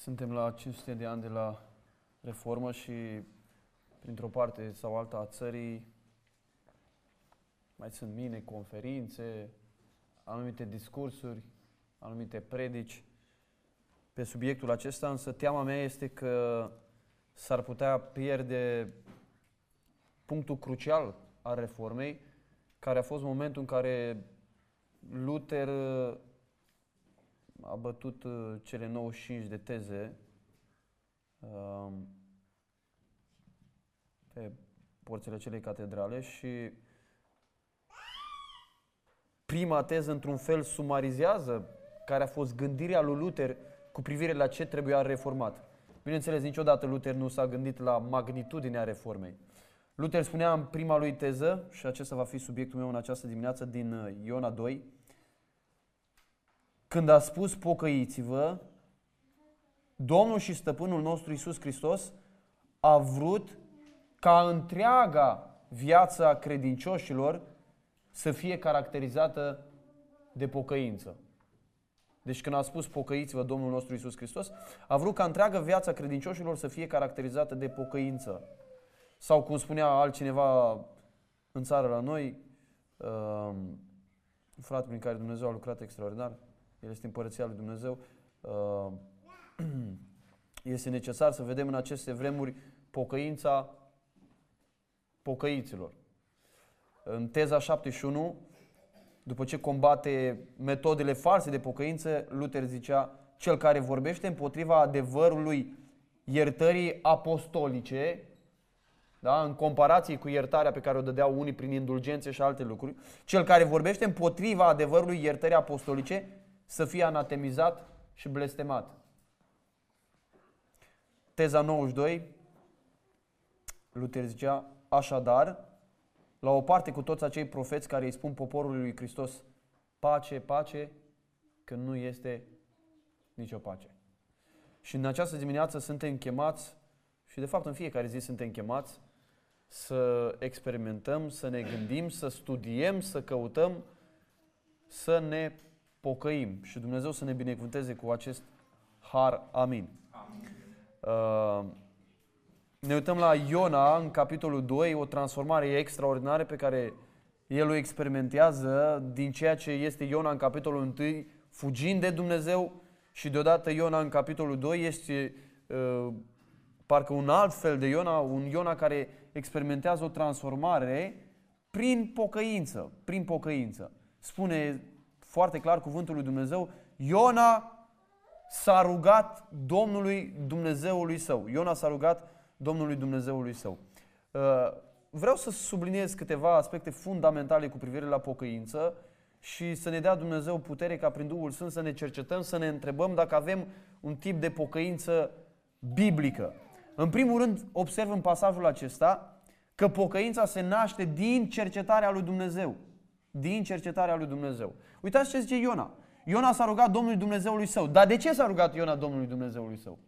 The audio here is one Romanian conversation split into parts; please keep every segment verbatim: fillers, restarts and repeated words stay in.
Suntem la cinci sute de ani de la Reformă și printr-o parte sau alta a țării mai sunt mine, conferințe, anumite discursuri, anumite predici pe subiectul acesta, însă teama mea este că s-ar putea pierde punctul crucial al Reformei, care a fost momentul în care Luther a bătut cele nouăzeci și cinci de teze pe porțile acelei catedrale și prima teză, într-un fel, sumarizează care a fost gândirea lui Luther cu privire la ce trebuia reformat. Bineînțeles, niciodată Luther nu s-a gândit la magnitudinea reformei. Luther spunea în prima lui teză, și acesta va fi subiectul meu în această dimineață, din Iona doi, când a spus pocăiți-vă, Domnul și Stăpânul nostru Iisus Hristos a vrut ca întreaga viață a credincioșilor să fie caracterizată de pocăință. Deci când a spus pocăiți-vă Domnul nostru Iisus Hristos, a vrut ca întreaga viața credincioșilor să fie caracterizată de pocăință. Sau cum spunea altcineva în țară la noi, uh, frate prin care Dumnezeu a lucrat extraordinar, el este împărăția lui Dumnezeu, uh, este necesar să vedem în aceste vremuri pocăința pocăiților. În teza șaptezeci și unu, după ce combate metodele false de pocăință, Luther zicea, cel care vorbește împotriva adevărului iertării apostolice, da? În comparație cu iertarea pe care o dădeau unii prin indulgențe și alte lucruri, cel care vorbește împotriva adevărului iertării apostolice să fie anatemizat și blestemat. Teza nouăzeci și doi, Luther zicea, așadar, la o parte cu toți acei profeți care îi spun poporului lui Hristos pace, pace, când nu este nicio pace. Și în această dimineață suntem chemați, și de fapt în fiecare zi suntem chemați, să experimentăm, să ne gândim, să studiem, să căutăm, să ne pocăim. Și Dumnezeu să ne binecuvânteze cu acest har. Amin. Amin. Uh, Ne uităm la Iona, în capitolul doi, o transformare extraordinară pe care el o experimentează din ceea ce este Iona în capitolul unu, fugind de Dumnezeu, și deodată Iona în capitolul doi este uh, parcă un alt fel de Iona, un Iona care experimentează o transformare prin pocăință, prin pocăință. Spune foarte clar cuvântul lui Dumnezeu, Iona s-a rugat Domnului Dumnezeului său. Iona s-a rugat Domnului Dumnezeului său. Vreau să subliniez câteva aspecte fundamentale cu privire la pocăință și să ne dea Dumnezeu putere ca prin Duhul Sfânt să ne cercetăm, să ne întrebăm dacă avem un tip de pocăință biblică. În primul rând, observ în pasajul acesta că pocăința se naște din cercetarea lui Dumnezeu. Din cercetarea lui Dumnezeu. Uitați ce zice Iona. Iona s-a rugat Domnului Dumnezeului său. Dar de ce s-a rugat Iona Domnului Dumnezeului său?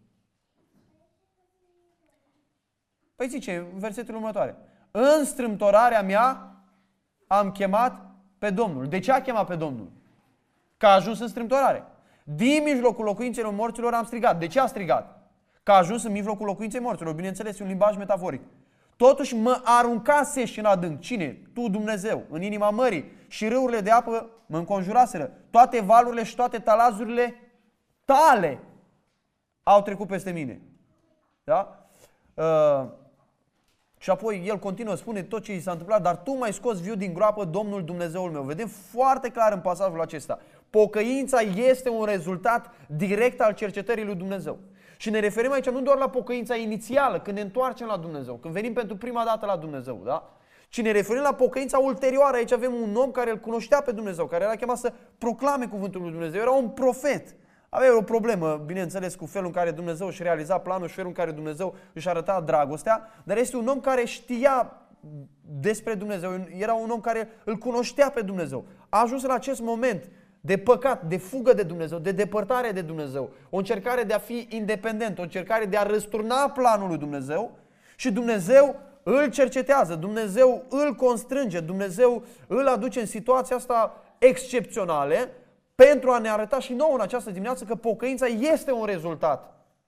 Păi zice, versetul următoare. În strâmtorarea mea am chemat pe Domnul. De ce a chemat pe Domnul? Că a ajuns în strâmtorare. Din mijlocul locuințelor morților am strigat. De ce a strigat? Că a ajuns în mijlocul locuinței morților. Bineînțeles, e un limbaj metaforic. Totuși mă aruncase și în adânc. Cine? Tu, Dumnezeu, în inima mării. Și râurile de apă mă înconjuraseră. Toate valurile și toate talazurile tale au trecut peste mine. Da? Uh, Și apoi el continuă, spune tot ce i s-a întâmplat, dar tu m-ai scos viu din groapă, Domnul Dumnezeul meu. Vedem foarte clar în pasajul acesta. Pocăința este un rezultat direct al cercetării lui Dumnezeu. Și ne referim aici nu doar la pocăința inițială, când ne întoarcem la Dumnezeu, când venim pentru prima dată la Dumnezeu, da? Ci ne referim la pocăința ulterioară. Aici avem un om care îl cunoștea pe Dumnezeu, care era chemat să proclame cuvântul lui Dumnezeu. Era un profet. Avea o problemă, bineînțeles, cu felul în care Dumnezeu își realiza planul și felul în care Dumnezeu își arăta dragostea, dar este un om care știa despre Dumnezeu, era un om care îl cunoștea pe Dumnezeu. A ajuns în acest moment de păcat, de fugă de Dumnezeu, de depărtare de Dumnezeu, o încercare de a fi independent, o încercare de a răsturna planul lui Dumnezeu și Dumnezeu îl cercetează, Dumnezeu îl constrânge, Dumnezeu îl aduce în situația asta excepțională, pentru a ne arăta și nouă în această dimineață că pocăința este un rezultat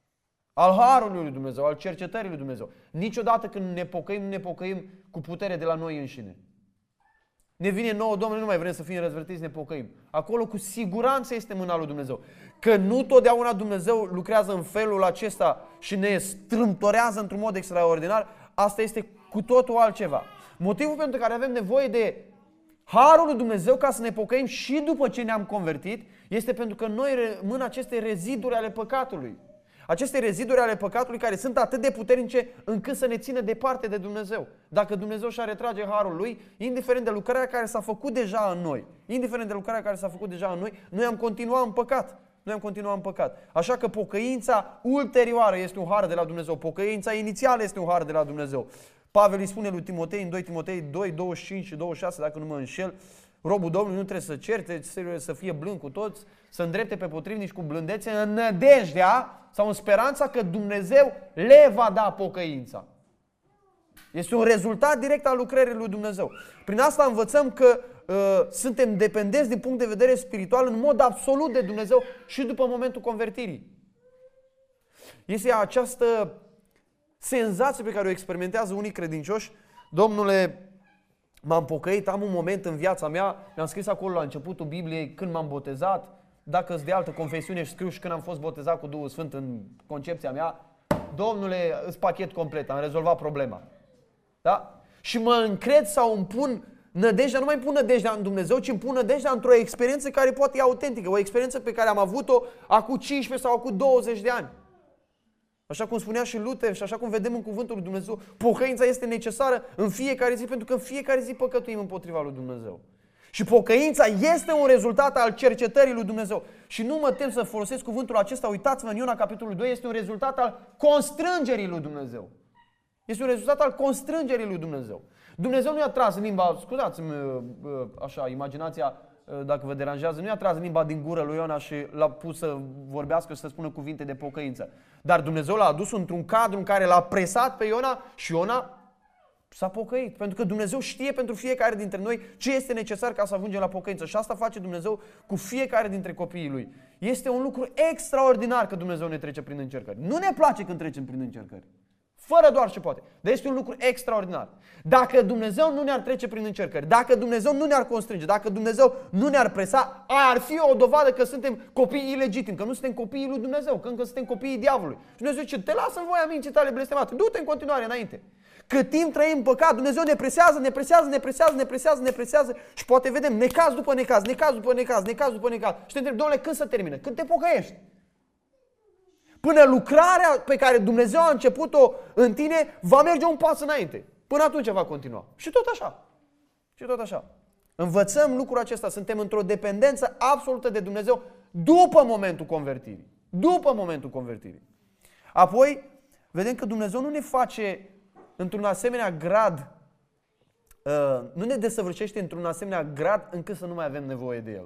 al harului lui Dumnezeu, al cercetării lui Dumnezeu. Niciodată când ne pocăim, nu ne pocăim cu putere de la noi înșine. Ne vine nouă, Domnule, nu mai vrem să fim răzvrătiți, ne pocăim. Acolo cu siguranță este mâna lui Dumnezeu. Că nu totdeauna Dumnezeu lucrează în felul acesta și ne strâmtorează într-un mod extraordinar, asta este cu totul altceva. Motivul pentru care avem nevoie de harul lui Dumnezeu ca să ne pocăim și după ce ne-am convertit, este pentru că noi rămân aceste reziduri ale păcatului. Aceste reziduri ale păcatului care sunt atât de puternice încât să ne țină departe de Dumnezeu. Dacă Dumnezeu și-ar retrage harul Lui, indiferent de lucrarea care s-a făcut deja în noi, indiferent de lucrarea care s-a făcut deja în noi, noi am continuat în păcat. Noi am continuat în păcat. Așa că pocăința ulterioară este un har de la Dumnezeu. Pocăința inițială este un har de la Dumnezeu. Pavel îi spune lui Timotei în doi Timotei doi, douăzeci și cinci și douăzeci și șase, dacă nu mă înșel, robul Domnului nu trebuie să certe, trebuie să fie blând cu toți, să îndrepte pe potrivnici cu blândețe, în nădejdea sau în speranța că Dumnezeu le va da pocăința. Este un rezultat direct al lucrării lui Dumnezeu. Prin asta învățăm că uh, suntem dependenți din punct de vedere spiritual în mod absolut de Dumnezeu și după momentul convertirii. Este această senzație pe care o experimentează unii credincioși. Domnule, m-am pocăit, am un moment în viața mea, mi-am scris acolo la începutul Bibliei când m-am botezat, dacă îți de altă confesiune și scriu și când am fost botezat cu Duhul Sfânt în concepția mea, Domnule, îți pachet complet, am rezolvat problema. Da? Și mă încred sau îmi pun nădejdea, nu mai îmi pun nădejdea în Dumnezeu, ci îmi pun nădejdea într-o experiență care poate e autentică, o experiență pe care am avut-o acum cincisprezece sau acum douăzeci de ani. Așa cum spunea și Luther și așa cum vedem în cuvântul lui Dumnezeu, pocăința este necesară în fiecare zi, pentru că în fiecare zi păcătuim împotriva lui Dumnezeu. Și pocăința este un rezultat al cercetării lui Dumnezeu. Și nu mă tem să folosesc cuvântul acesta, uitați-vă în Iona capitolul doi, este un rezultat al constrângerii lui Dumnezeu. Este un rezultat al constrângerii lui Dumnezeu. Dumnezeu nu i-a tras în limba, scuzați-mi așa, imaginația, dacă vă deranjează, nu i-a tras în limba din gură lui Iona și l-a pus să vorbească și să spună cuvinte de pocăință. Dar Dumnezeu l-a adus într-un cadru în care l-a presat pe Iona și Iona s-a pocăit. Pentru că Dumnezeu știe pentru fiecare dintre noi ce este necesar ca să ajungem la pocăință. Și asta face Dumnezeu cu fiecare dintre copiii Lui. Este un lucru extraordinar că Dumnezeu ne trece prin încercări. Nu ne place când trecem prin încercări. Fără doar ce poate. Dar este un lucru extraordinar. Dacă Dumnezeu nu ne-ar trece prin încercări, dacă Dumnezeu nu ne-ar constrânge, dacă Dumnezeu nu ne-ar presa, ar fi o dovadă că suntem copii ilegitimi, că nu suntem copiii lui Dumnezeu, că încă suntem copiii diavolului. Și Dumnezeu zice, te lasă în voia minții tale blestemate, du-te în continuare înainte. Cât timp trăim în păcat, Dumnezeu ne presează, ne presează, ne presează, ne presează, ne presează și poate vedem necaz după necaz, necaz după necaz, necaz după necaz. Și te întrebi, Doamne, când să termină? Când te pocăiești? Până lucrarea pe care Dumnezeu a început-o în tine va merge un pas înainte. Până atunci va continua. Și tot așa. Și tot așa. Învățăm lucrul acesta. Suntem într-o dependență absolută de Dumnezeu după momentul convertirii. După momentul convertirii. Apoi, vedem că Dumnezeu nu ne face într-un asemenea grad, uh, nu ne desăvârșește într-un asemenea grad încât să nu mai avem nevoie de El.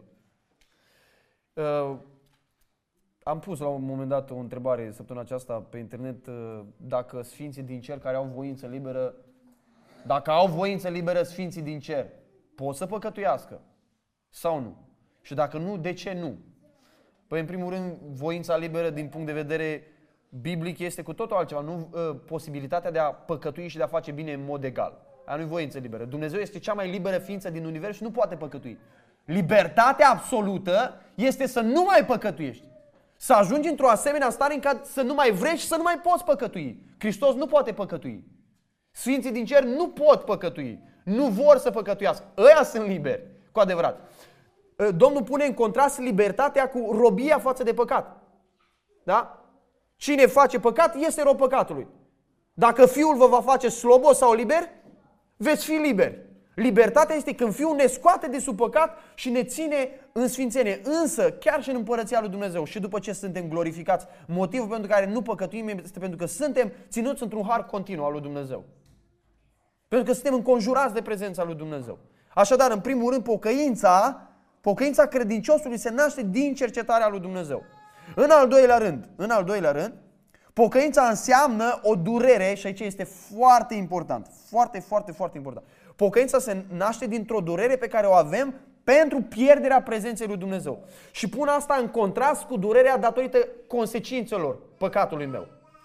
Uh, Am pus la un moment dat o întrebare săptămâna aceasta pe internet dacă sfinții din cer care au voință liberă, dacă au voință liberă sfinții din cer, pot să păcătuiască sau nu? Și dacă nu, de ce nu? Păi în primul rând, voința liberă din punct de vedere biblic este cu totul altceva, nu posibilitatea de a păcătui și de a face bine în mod egal. Aia nu-i voință liberă. Dumnezeu este cea mai liberă ființă din univers și nu poate păcătui. Libertatea absolută este să nu mai păcătuiești. Să ajungi într-o asemenea stare în care să nu mai vrei și să nu mai poți păcătui. Hristos nu poate păcătui. Sfinții din cer nu pot păcătui. Nu vor să păcătuiască. Ăia sunt liberi, cu adevărat. Domnul pune în contrast libertatea cu robia față de păcat. Da? Cine face păcat este rob păcatului. Dacă Fiul vă va face slobos sau liber, veți fi liberi. Libertatea este când Fiul ne scoate de sub păcat și ne ține în sfințenie. Însă, chiar și în împărăția lui Dumnezeu și după ce suntem glorificați, motivul pentru care nu păcătuim este pentru că suntem ținuți într-un har continuu al lui Dumnezeu. Pentru că suntem înconjurați de prezența lui Dumnezeu. Așadar, în primul rând, pocăința, pocăința credinciosului se naște din cercetarea lui Dumnezeu. În al doilea rând, în al doilea rând, pocăința înseamnă o durere și aici este foarte important, foarte, foarte, foarte important. Pocăința se naște dintr-o durere pe care o avem pentru pierderea prezenței lui Dumnezeu. Și pun asta în contrast cu durerea datorită consecințelor păcatului meu.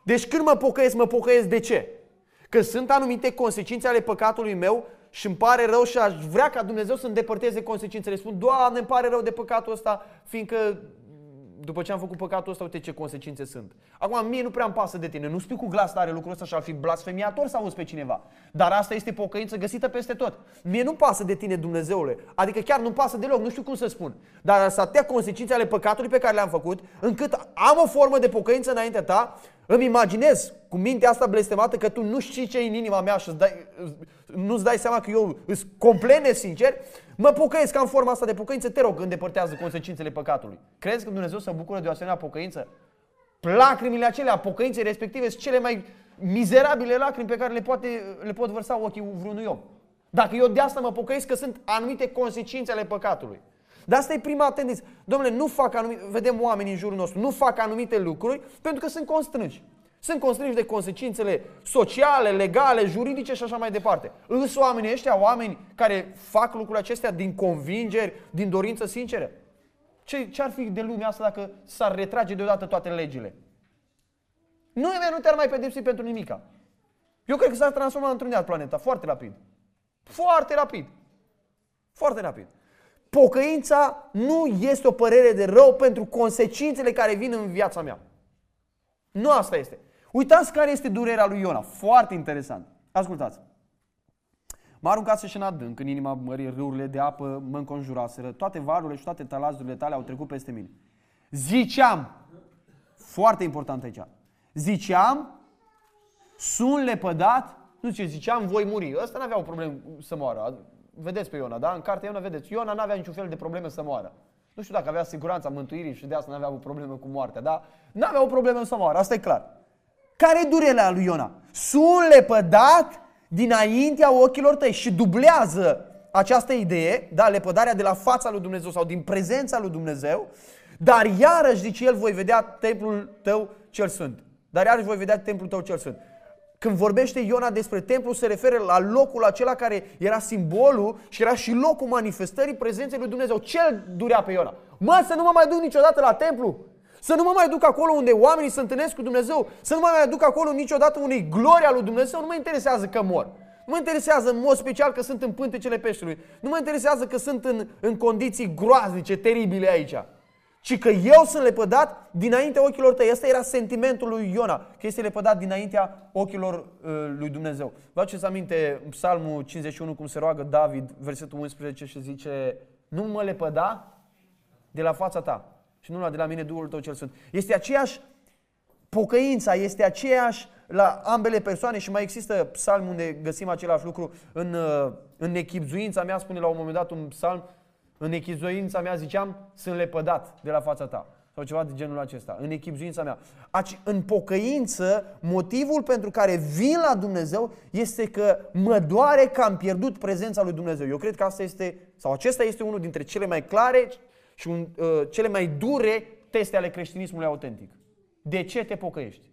Deci când mă pocăiesc, mă pocăiesc de ce? Că sunt anumite consecințe ale păcatului meu și îmi pare rău și aș vrea ca Dumnezeu să îndepărteze consecințele. Spun, Doamne, îmi pare rău de păcatul ăsta, fiindcă după ce am făcut păcatul ăsta, uite ce consecințe sunt. Acum, mie nu prea îmi pasă de tine. Nu spui cu glas tare lucrul ăsta și ar fi blasfemiator să auzi pe cineva. Dar asta este pocăință găsită peste tot. Mie nu pasă de tine, Dumnezeule. Adică chiar nu pasă deloc, nu știu cum să spun. Dar să atâtea consecințe ale păcatului pe care le-am făcut, încât am o formă de pocăință înaintea ta, îmi imaginez cu mintea asta blestemată că tu nu știi ce e în inima mea și dai, nu-ți dai seama că eu îs complet nesincer, mă pocăiesc, că am forma asta de pocăință, te rog, îndepărtează consecințele păcatului. Crezi că Dumnezeu se bucură de o asemenea pocăință? Lacrimile acelea, pocăinței respective, sunt cele mai mizerabile lacrimi pe care le, poate, le pot vărsa ochii vreunui om. Dacă eu de asta mă pocăiesc, că sunt anumite consecințe ale păcatului. Dar asta e prima tendință. Dom'le, nu fac anumite, vedem oameni în jurul nostru, nu fac anumite lucruri pentru că sunt constrânși. Sunt constrânși de consecințele sociale, legale, juridice și așa mai departe. Însă oamenii ăștia, oameni care fac lucrurile acestea din convingeri, din dorință sinceră. Ce, ce ar fi de lumea asta dacă s-ar retrage deodată toate legile? Nu, nu te-ar mai pedepsi pentru nimica. Eu cred că s-ar transforma într-un alt planeta, foarte rapid. Foarte rapid. Foarte rapid. Pocăința nu este o părere de rău pentru consecințele care vin în viața mea. Nu asta este. Uitați care este durerea lui Iona. Foarte interesant. Ascultați. M-a aruncat să-și în adânc, în inima mării, râurile de apă mă înconjuraseră, toate valurile și toate talazurile tale au trecut peste mine. Ziceam, foarte important aici, ziceam, sunt lepădat, nu zice, ziceam, voi muri. Ăsta n-avea o problemă să moară. Vedeți pe Iona, da? În cartea Iona vedeți, Iona n-avea niciun fel de probleme să moară. Nu știu dacă avea siguranța mântuirii și de asta n-avea o problemă cu moartea, dar n-avea o problemă să moară, asta e clar. Care e durerea lui Iona? Sunt lepădat dinaintea ochilor tăi și dublează această idee, da, lepădarea de la fața lui Dumnezeu sau din prezența lui Dumnezeu, dar iarăși, zice el, voi vedea templul tău cel sfânt. Dar iarăși voi vedea templul tău cel sfânt. Când vorbește Iona despre templu, se referă la locul acela care era simbolul și era și locul manifestării prezenței lui Dumnezeu. Ce durea pe Iona? Mă, să nu mă mai duc niciodată la templu. Să nu mă mai duc acolo unde oamenii se întâlnesc cu Dumnezeu. Să nu mă mai duc acolo niciodată unei gloria lui Dumnezeu. Nu mă interesează că mor. Nu mă interesează în mod special că sunt în pântecele peștelui. Nu mă interesează că sunt în, în condiții groaznice, teribile aici. Ci că eu sunt lepădat dinaintea ochilor tăi. Asta era sentimentul lui Iona, că este lepădat dinaintea ochilor uh, lui Dumnezeu. Vă aduceți aminte Psalmul cincizeci și unu cum se roagă David, versetul unsprezece și zice: nu mă lepăda de la fața ta și nu lua de la mine Duhul tău cel sfânt. Este aceeași pocăința, este aceeași la ambele persoane și mai există psalm unde găsim același lucru. În, uh, în nechibzuința mea, spune la un moment dat un psalm, în echipzuința mea, ziceam, sunt lepădat de la fața ta. Sau ceva de genul acesta. În echipzuința mea. În pocăință, motivul pentru care vin la Dumnezeu este că mă doare că am pierdut prezența lui Dumnezeu. Eu cred că asta este, sau acesta este unul dintre cele mai clare și un, uh, cele mai dure teste ale creștinismului autentic. De ce te pocăiești?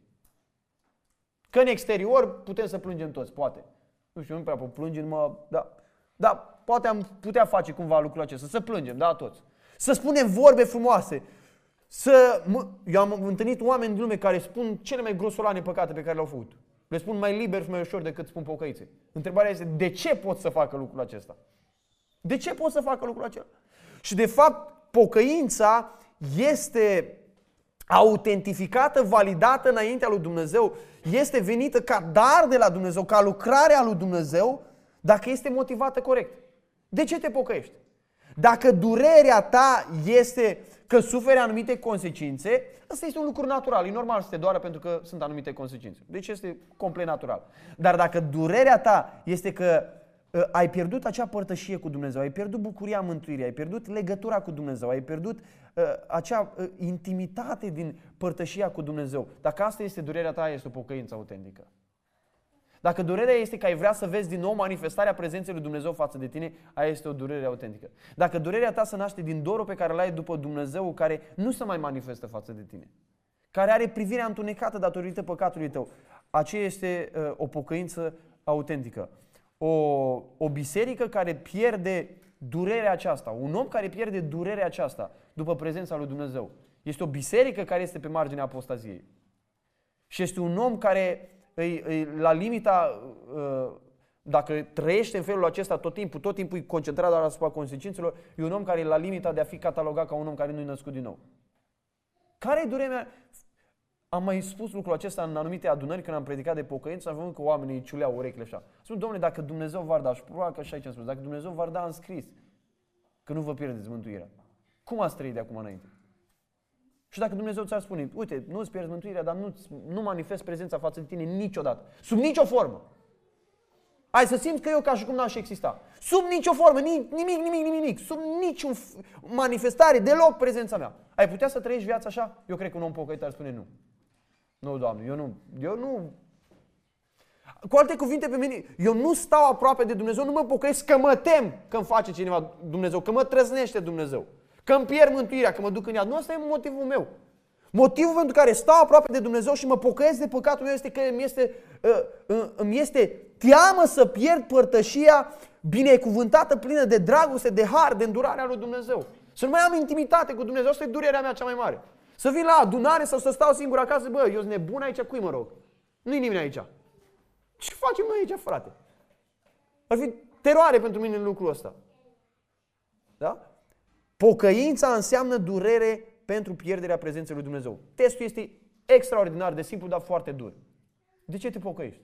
Că în exterior putem să plângem toți, poate. Nu știu, nu prea pot plânge, mă, da. Da, poate am putea face cumva lucrul acesta, să plângem, da, toți. Să spunem vorbe frumoase. Să, mă, eu am întâlnit oameni din lume care spun cele mai grosolane păcate pe care le-au făcut. Le spun mai liber și mai ușor decât spun pocăițe. Întrebarea este, de ce pot să facă lucrul acesta? De ce pot să facă lucrul acela? Și de fapt, pocăința este autentificată, validată înaintea lui Dumnezeu, este venită ca dar de la Dumnezeu, ca lucrare a lui Dumnezeu, dacă este motivată corect. De ce te pocăiești? Dacă durerea ta este că suferi anumite consecințe, ăsta este un lucru natural. E normal să te doară pentru că sunt anumite consecințe. Deci este complet natural. Dar dacă durerea ta este că uh, ai pierdut acea părtășie cu Dumnezeu, ai pierdut bucuria mântuirii, ai pierdut legătura cu Dumnezeu, ai pierdut uh, acea uh, intimitate din părtășia cu Dumnezeu, dacă asta este durerea ta, este o pocăință autentică. Dacă durerea este că ai vrea să vezi din nou manifestarea prezenței lui Dumnezeu față de tine, aia este o durere autentică. Dacă durerea ta se naște din dorul pe care l-ai după Dumnezeu, care nu se mai manifestă față de tine, care are privirea întunecată datorită păcatului tău, aceea este uh, o pocăință autentică. O, o biserică care pierde durerea aceasta, un om care pierde durerea aceasta după prezența lui Dumnezeu, este o biserică care este pe marginea apostaziei. și este un om care e, e, la limita, dacă trăiește în felul acesta tot timpul, tot timpul e concentrat doar asupra consecințelor, e un om care e la limita de a fi catalogat ca un om care nu e născut din nou. Care e durerea? Am mai spus lucrul acesta în anumite adunări când am predicat de pocăință, am văzut că oamenii ciuleau urechile așa. Spun, domnule, dacă Dumnezeu v-ar da, și probabil că așa aici am spus, dacă Dumnezeu v-ar da în scris că nu vă pierdeți mântuirea, cum ați trăit de acum înainte? Și dacă Dumnezeu ți-ar spune, uite, nu-ți pierzi mântuirea, dar nu, nu manifest prezența față de tine niciodată, sub nicio formă. Ai să simți că eu ca și cum n-aș exista. Sub nicio formă, nimic, nimic, nimic, nimic, sub nicio manifestare, deloc prezența mea. Ai putea să trăiești viața așa? Eu cred că un om pocăit ar spune nu. Nu, Doamne, eu nu, eu nu. Cu alte cuvinte pe mine, eu nu stau aproape de Dumnezeu, nu mă pocăiesc că mă tem că îmi face cineva Dumnezeu, că mă trăznește Dumnezeu, că îmi pierd mântuirea, că mă duc în iad. Nu, ăsta e motivul meu. Motivul pentru care stau aproape de Dumnezeu și mă pocăiesc de păcatul meu este că îmi este, îmi este teamă să pierd părtășia binecuvântată, plină de dragoste, de har, de îndurarea lui Dumnezeu. Să nu mai am intimitate cu Dumnezeu, asta e durerea mea cea mai mare. Să vin la adunare sau să stau singur acasă, bă, eu sunt nebun aici, cui mă rog? Nu-i nimeni aici. Ce facem noi aici, frate? Ar fi teroare pentru mine în lucrul ăsta. Da? Pocăința înseamnă durere pentru pierderea prezenței lui Dumnezeu. Testul este extraordinar de simplu, dar foarte dur. De ce te pocăiești?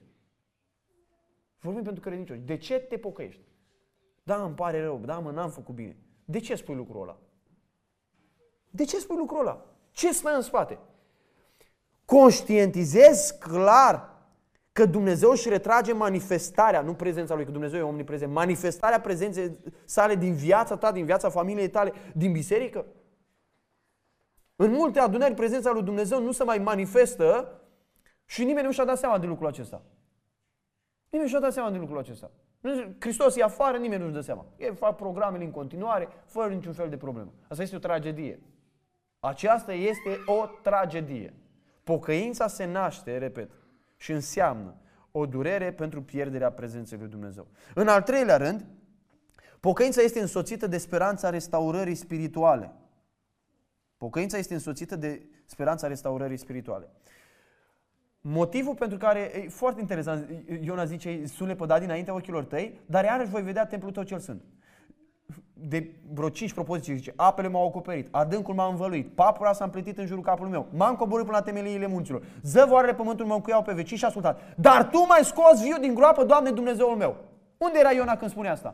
Vorbim pentru credincioși. De ce te pocăiești? Da, îmi pare rău, da, mă, n-am făcut bine. De ce spui lucrul ăla? De ce spui lucrul ăla? Ce stă în spate? Conștientizezi clar că Dumnezeu își retrage manifestarea, nu prezența Lui, că Dumnezeu e omniprezent, manifestarea prezenței sale din viața ta, din viața familiei tale, din biserică? În multe adunări prezența lui Dumnezeu nu se mai manifestă și nimeni nu și-a dat seama de lucrul acesta. Nimeni nu și-a dat seama de lucrul acesta. Hristos e afară, nimeni nu-și dă seama. Ei fac programele în continuare, fără niciun fel de problemă. Asta este o tragedie. Aceasta este o tragedie. Pocăința se naște, repet, și înseamnă o durere pentru pierderea prezenței lui Dumnezeu. În al treilea rând, pocăința este însoțită de speranța restaurării spirituale. Pocăința este însoțită de speranța restaurării spirituale. Motivul pentru care, e foarte interesant, Iona zice, sunt lepădat dinaintea ochilor tăi, dar iarăși voi vedea templul tău cel sfânt. De vreo cinci propoziții zice, apele m-au acoperit, adâncul m-a învăluit, papura s-a împletit în jurul capului meu, m-am coborât până la temeliile munților, zăvoarele pământului mă încuiau pe vecii și ascultat. Dar tu m-ai scos viu din groapă, Doamne, Dumnezeul meu. Unde era Iona când spune asta?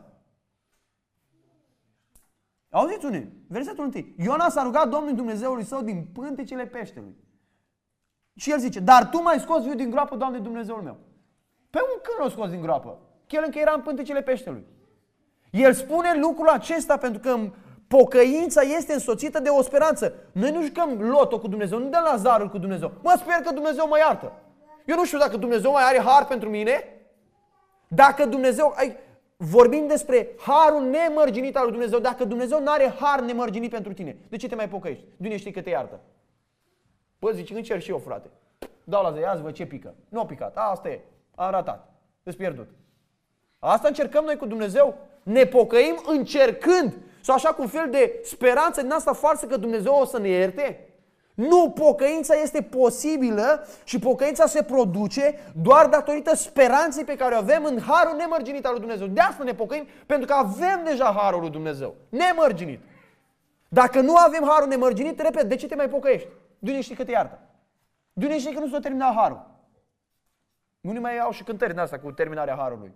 Auziți unii? Versetul întâi. Iona s-a rugat Domnului Dumnezeului său din pântecele peștelui. Și el zice, dar tu m-ai scos viu din groapă, Doamne, Dumnezeul meu. Pe un când l-a scos din groapă? Că el încă era în pântecele peștelui. El spune lucrul acesta pentru că pocăința este însoțită de o speranță. Noi nu jucăm loto cu Dumnezeu, nu dăm Lazarul cu Dumnezeu. Mă sper că Dumnezeu mă iartă. Eu nu știu dacă Dumnezeu mai are har pentru mine. Dacă Dumnezeu... Ai, vorbim despre harul nemărginit al lui Dumnezeu. Dacă Dumnezeu nu are har nemărginit pentru tine, de ce te mai pocăiești? De unde știi că te iartă? Bă, zici, încerc și eu, frate. Dau la zeiaz, vă ce pică. Nu a picat, asta e, am ratat, îți pierdut. Asta încercăm noi cu Dumnezeu? Ne pocăim încercând, sau așa cu un fel de speranță din asta falsă că Dumnezeu o să ne ierte? Nu, pocăința este posibilă și pocăința se produce doar datorită speranței pe care o avem în harul nemărginit al lui Dumnezeu. De asta ne pocăim, pentru că avem deja harul lui Dumnezeu, nemărginit. Dacă nu avem harul nemărginit, repet, de ce te mai pocăiești? De unde știi că te iartă? De unde știi că nu s-a terminat harul? Unii mai au și cântări din asta cu terminarea harului.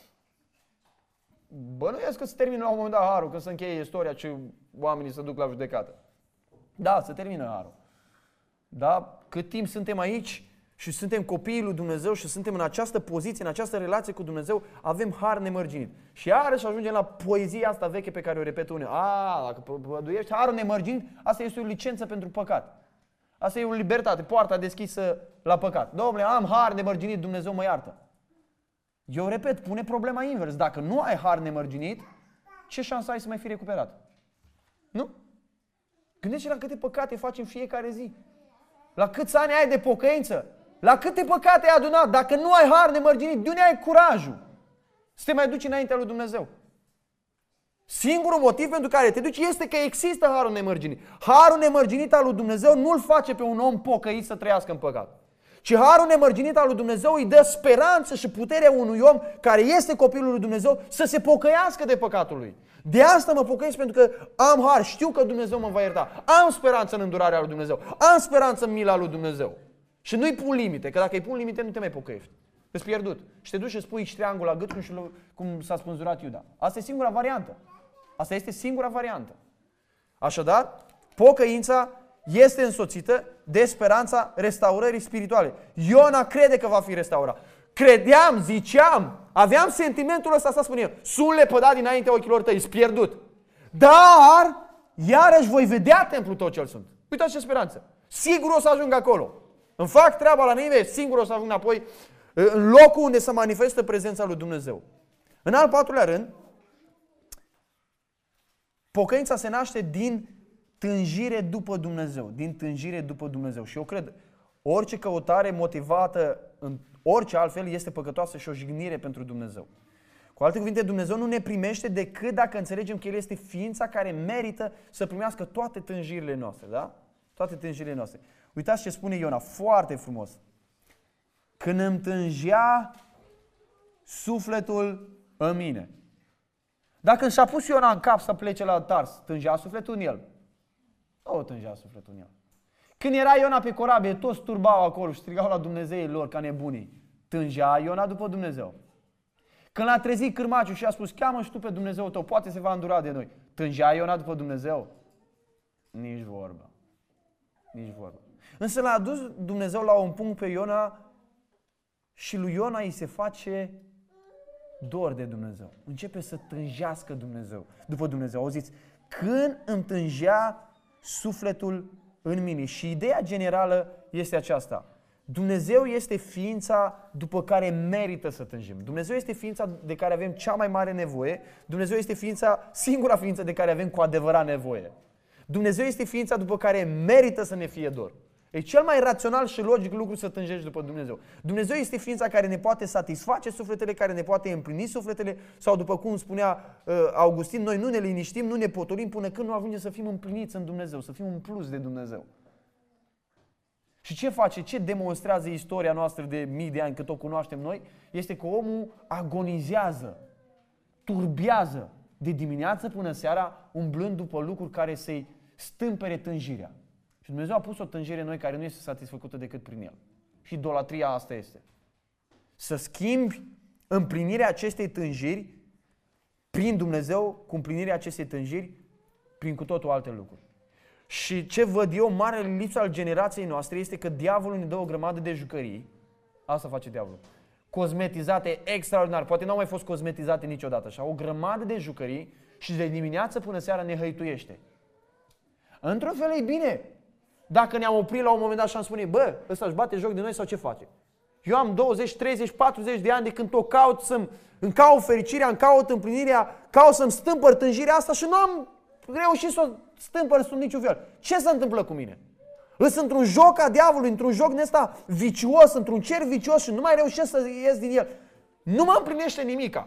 Bănuiesc că se termină la un moment dat harul, când se încheie istoria și oamenii se duc la judecată. Da, se termină harul. Da? Cât timp suntem aici și suntem copiii lui Dumnezeu și suntem în această poziție, în această relație cu Dumnezeu, avem har nemărginit. Și iarăși ajungem la poezia asta veche pe care o repet unii. A, dacă păduiești harul nemărginit, asta este o licență pentru păcat. Asta e o libertate, poarta deschisă la păcat. Dom'le, am har nemărginit, Dumnezeu mă iartă. Eu repet, pune problema invers. Dacă nu ai har nemărginit, ce șansă ai să mai fii recuperat? Nu? Gândește-te la câte păcate faci în fiecare zi. La câți ani ai de pocăință? La câte păcate ai adunat? Dacă nu ai har nemărginit, de unde ai curajul să te mai duci înaintea lui Dumnezeu? Singurul motiv pentru care te duci este că există harul nemărginit. Harul nemărginit al lui Dumnezeu nu-l face pe un om pocăit să trăiască în păcat. ci harul nemărginit al lui Dumnezeu îi dă speranță și puterea unui om care este copilul lui Dumnezeu să se pocăiască de păcatul lui. De asta mă pocăiesc, pentru că am har, știu că Dumnezeu mă va ierta. Am speranță în îndurarea lui Dumnezeu. Am speranță în mila lui Dumnezeu. Și nu-i pun limite, că dacă îi pun limite nu te mai pocăiești. Ești pierdut. Și te duci și spui triangul la gât cum, cum s-a spânzurat Iuda. Asta e singura variantă. Asta este singura variantă. Așadar, pocăința este însoțită de speranța restaurării spirituale. Iona crede că va fi restaurat. Credeam, ziceam, aveam sentimentul ăsta, asta spune el. Sunt lepădat dinaintea ochilor tăi, ești pierdut. Dar, iarăși voi vedea templul tău cel sfânt. Uitați ce speranță. Sigur o să ajung acolo. Îmi fac treaba la Ninive, singur o să ajung înapoi în locul unde se manifestă prezența lui Dumnezeu. În al patrulea rând, pocăința se naște din tânjire după Dumnezeu. Din tânjire după Dumnezeu. Și eu cred, orice căutare motivată în orice altfel este păcătoasă și o jignire pentru Dumnezeu. Cu alte cuvinte, Dumnezeu nu ne primește decât dacă înțelegem că El este ființa care merită să primească toate tânjirile noastre. Da? Toate tânjirile noastre. Uitați ce spune Iona, foarte frumos. Când îmi tângea sufletul în mine. Dacă și-a pus Iona în cap să plece la Tars, tângea sufletul în el? Nu tângea sufletul în el. Când era Iona pe corabie, toți turbau acolo și strigau la Dumnezeii lor ca nebunii. Tângea Iona după Dumnezeu. Când l-a trezit cârmaciul și a spus, cheamă și tu pe Dumnezeu tău, poate se va îndura de noi. Tângea Iona după Dumnezeu? Nici vorba. Nici vorba. Însă l-a adus Dumnezeu la un punct pe Iona și lui Iona îi se face dor de Dumnezeu. Începe să tânjească Dumnezeu, după Dumnezeu. Auziți, când îmi tângea sufletul în mine. Și ideea generală este aceasta. Dumnezeu este ființa după care merită să tânjim. Dumnezeu este ființa de care avem cea mai mare nevoie. Dumnezeu este ființa, singura ființă de care avem cu adevărat nevoie. Dumnezeu este ființa după care merită să ne fie dor. E cel mai rațional și logic lucru să tânjești după Dumnezeu. Dumnezeu este ființa care ne poate satisface sufletele, care ne poate împlini sufletele, sau după cum spunea uh, Augustin, noi nu ne liniștim, nu ne potolim până când nu ajungem să fim împliniți în Dumnezeu, să fim un plus de Dumnezeu. Și ce face, ce demonstrează istoria noastră de mii de ani, cât o cunoaștem noi, este că omul agonizează, turbează de dimineață până seara, umblând după lucruri care să-i stâmpere tânjirea. Și Dumnezeu a pus o tânjire în noi care nu este satisfăcută decât prin El. Și idolatria asta este. Să schimbi împlinirea acestei tânjiri prin Dumnezeu, cu împlinirea acestei tânjiri, prin cu totul alte lucruri. Și ce văd eu, marele lipsă al generației noastre este că diavolul ne dă o grămadă de jucării. Asta face diavolul. Cosmetizate extraordinar. Poate n-au mai fost cosmetizate niciodată. Așa, o grămadă de jucării și de dimineață până seara ne hăituiește. Într-un fel e bine. Dacă ne-am oprit la un moment dat și am spune, bă, ăsta își bate joc de noi sau ce face? Eu am douăzeci, treizeci, patruzeci de ani de când tot caut să-mi îmi caut fericirea, îmi caut împlinirea, caut să-mi stâmpăr tânjirea asta și nu am reușit să o stâmpăr sub niciun fel. Ce se întâmplă cu mine? Îs într-un joc a diavolului, într-un joc din ăsta vicios, într-un cer vicios și nu mai reușesc să ies din el. Nu mă împlinește nimica.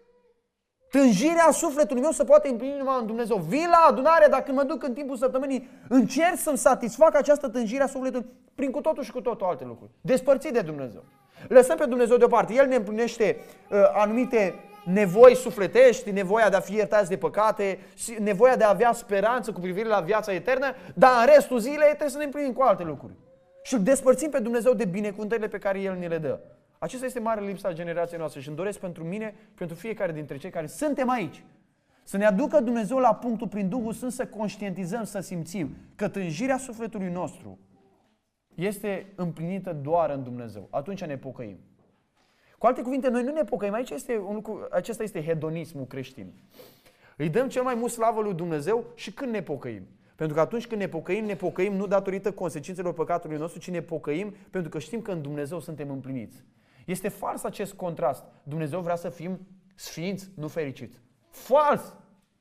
Tânjirea sufletului meu se poate împlini numai în Dumnezeu. Vin la adunare, dacă mă duc în timpul săptămânii, încerc să-mi satisfac această tânjire a sufletului prin cu totul și cu totul alte lucruri. Despărțit de Dumnezeu. Lăsăm pe Dumnezeu deoparte. El ne împlinește uh, anumite nevoi sufletești, nevoia de a fi iertați de păcate, nevoia de a avea speranță cu privire la viața eternă, dar în restul zilei trebuie să ne împlinim cu alte lucruri. Și îl despărțim pe Dumnezeu de binecuvântările pe care El ne le dă. Acesta este mare lipsa generației noastre și îmi doresc pentru mine, pentru fiecare dintre cei care suntem aici, să ne aducă Dumnezeu la punctul prin Duhul Sfânt să conștientizăm, să simțim că tânjirea sufletului nostru este împlinită doar în Dumnezeu. Atunci ne pocăim. Cu alte cuvinte, noi nu ne pocăim. Aici este un lucru, acesta este hedonismul creștin. Îi dăm cel mai mult slavă lui Dumnezeu și când ne pocăim. Pentru că atunci când ne pocăim, ne pocăim nu datorită consecințelor păcatului nostru, ci ne pocăim pentru că știm că în Dumnezeu suntem împliniți. Este fals acest contrast. Dumnezeu vrea să fim sfinți, nu fericiți. Fals!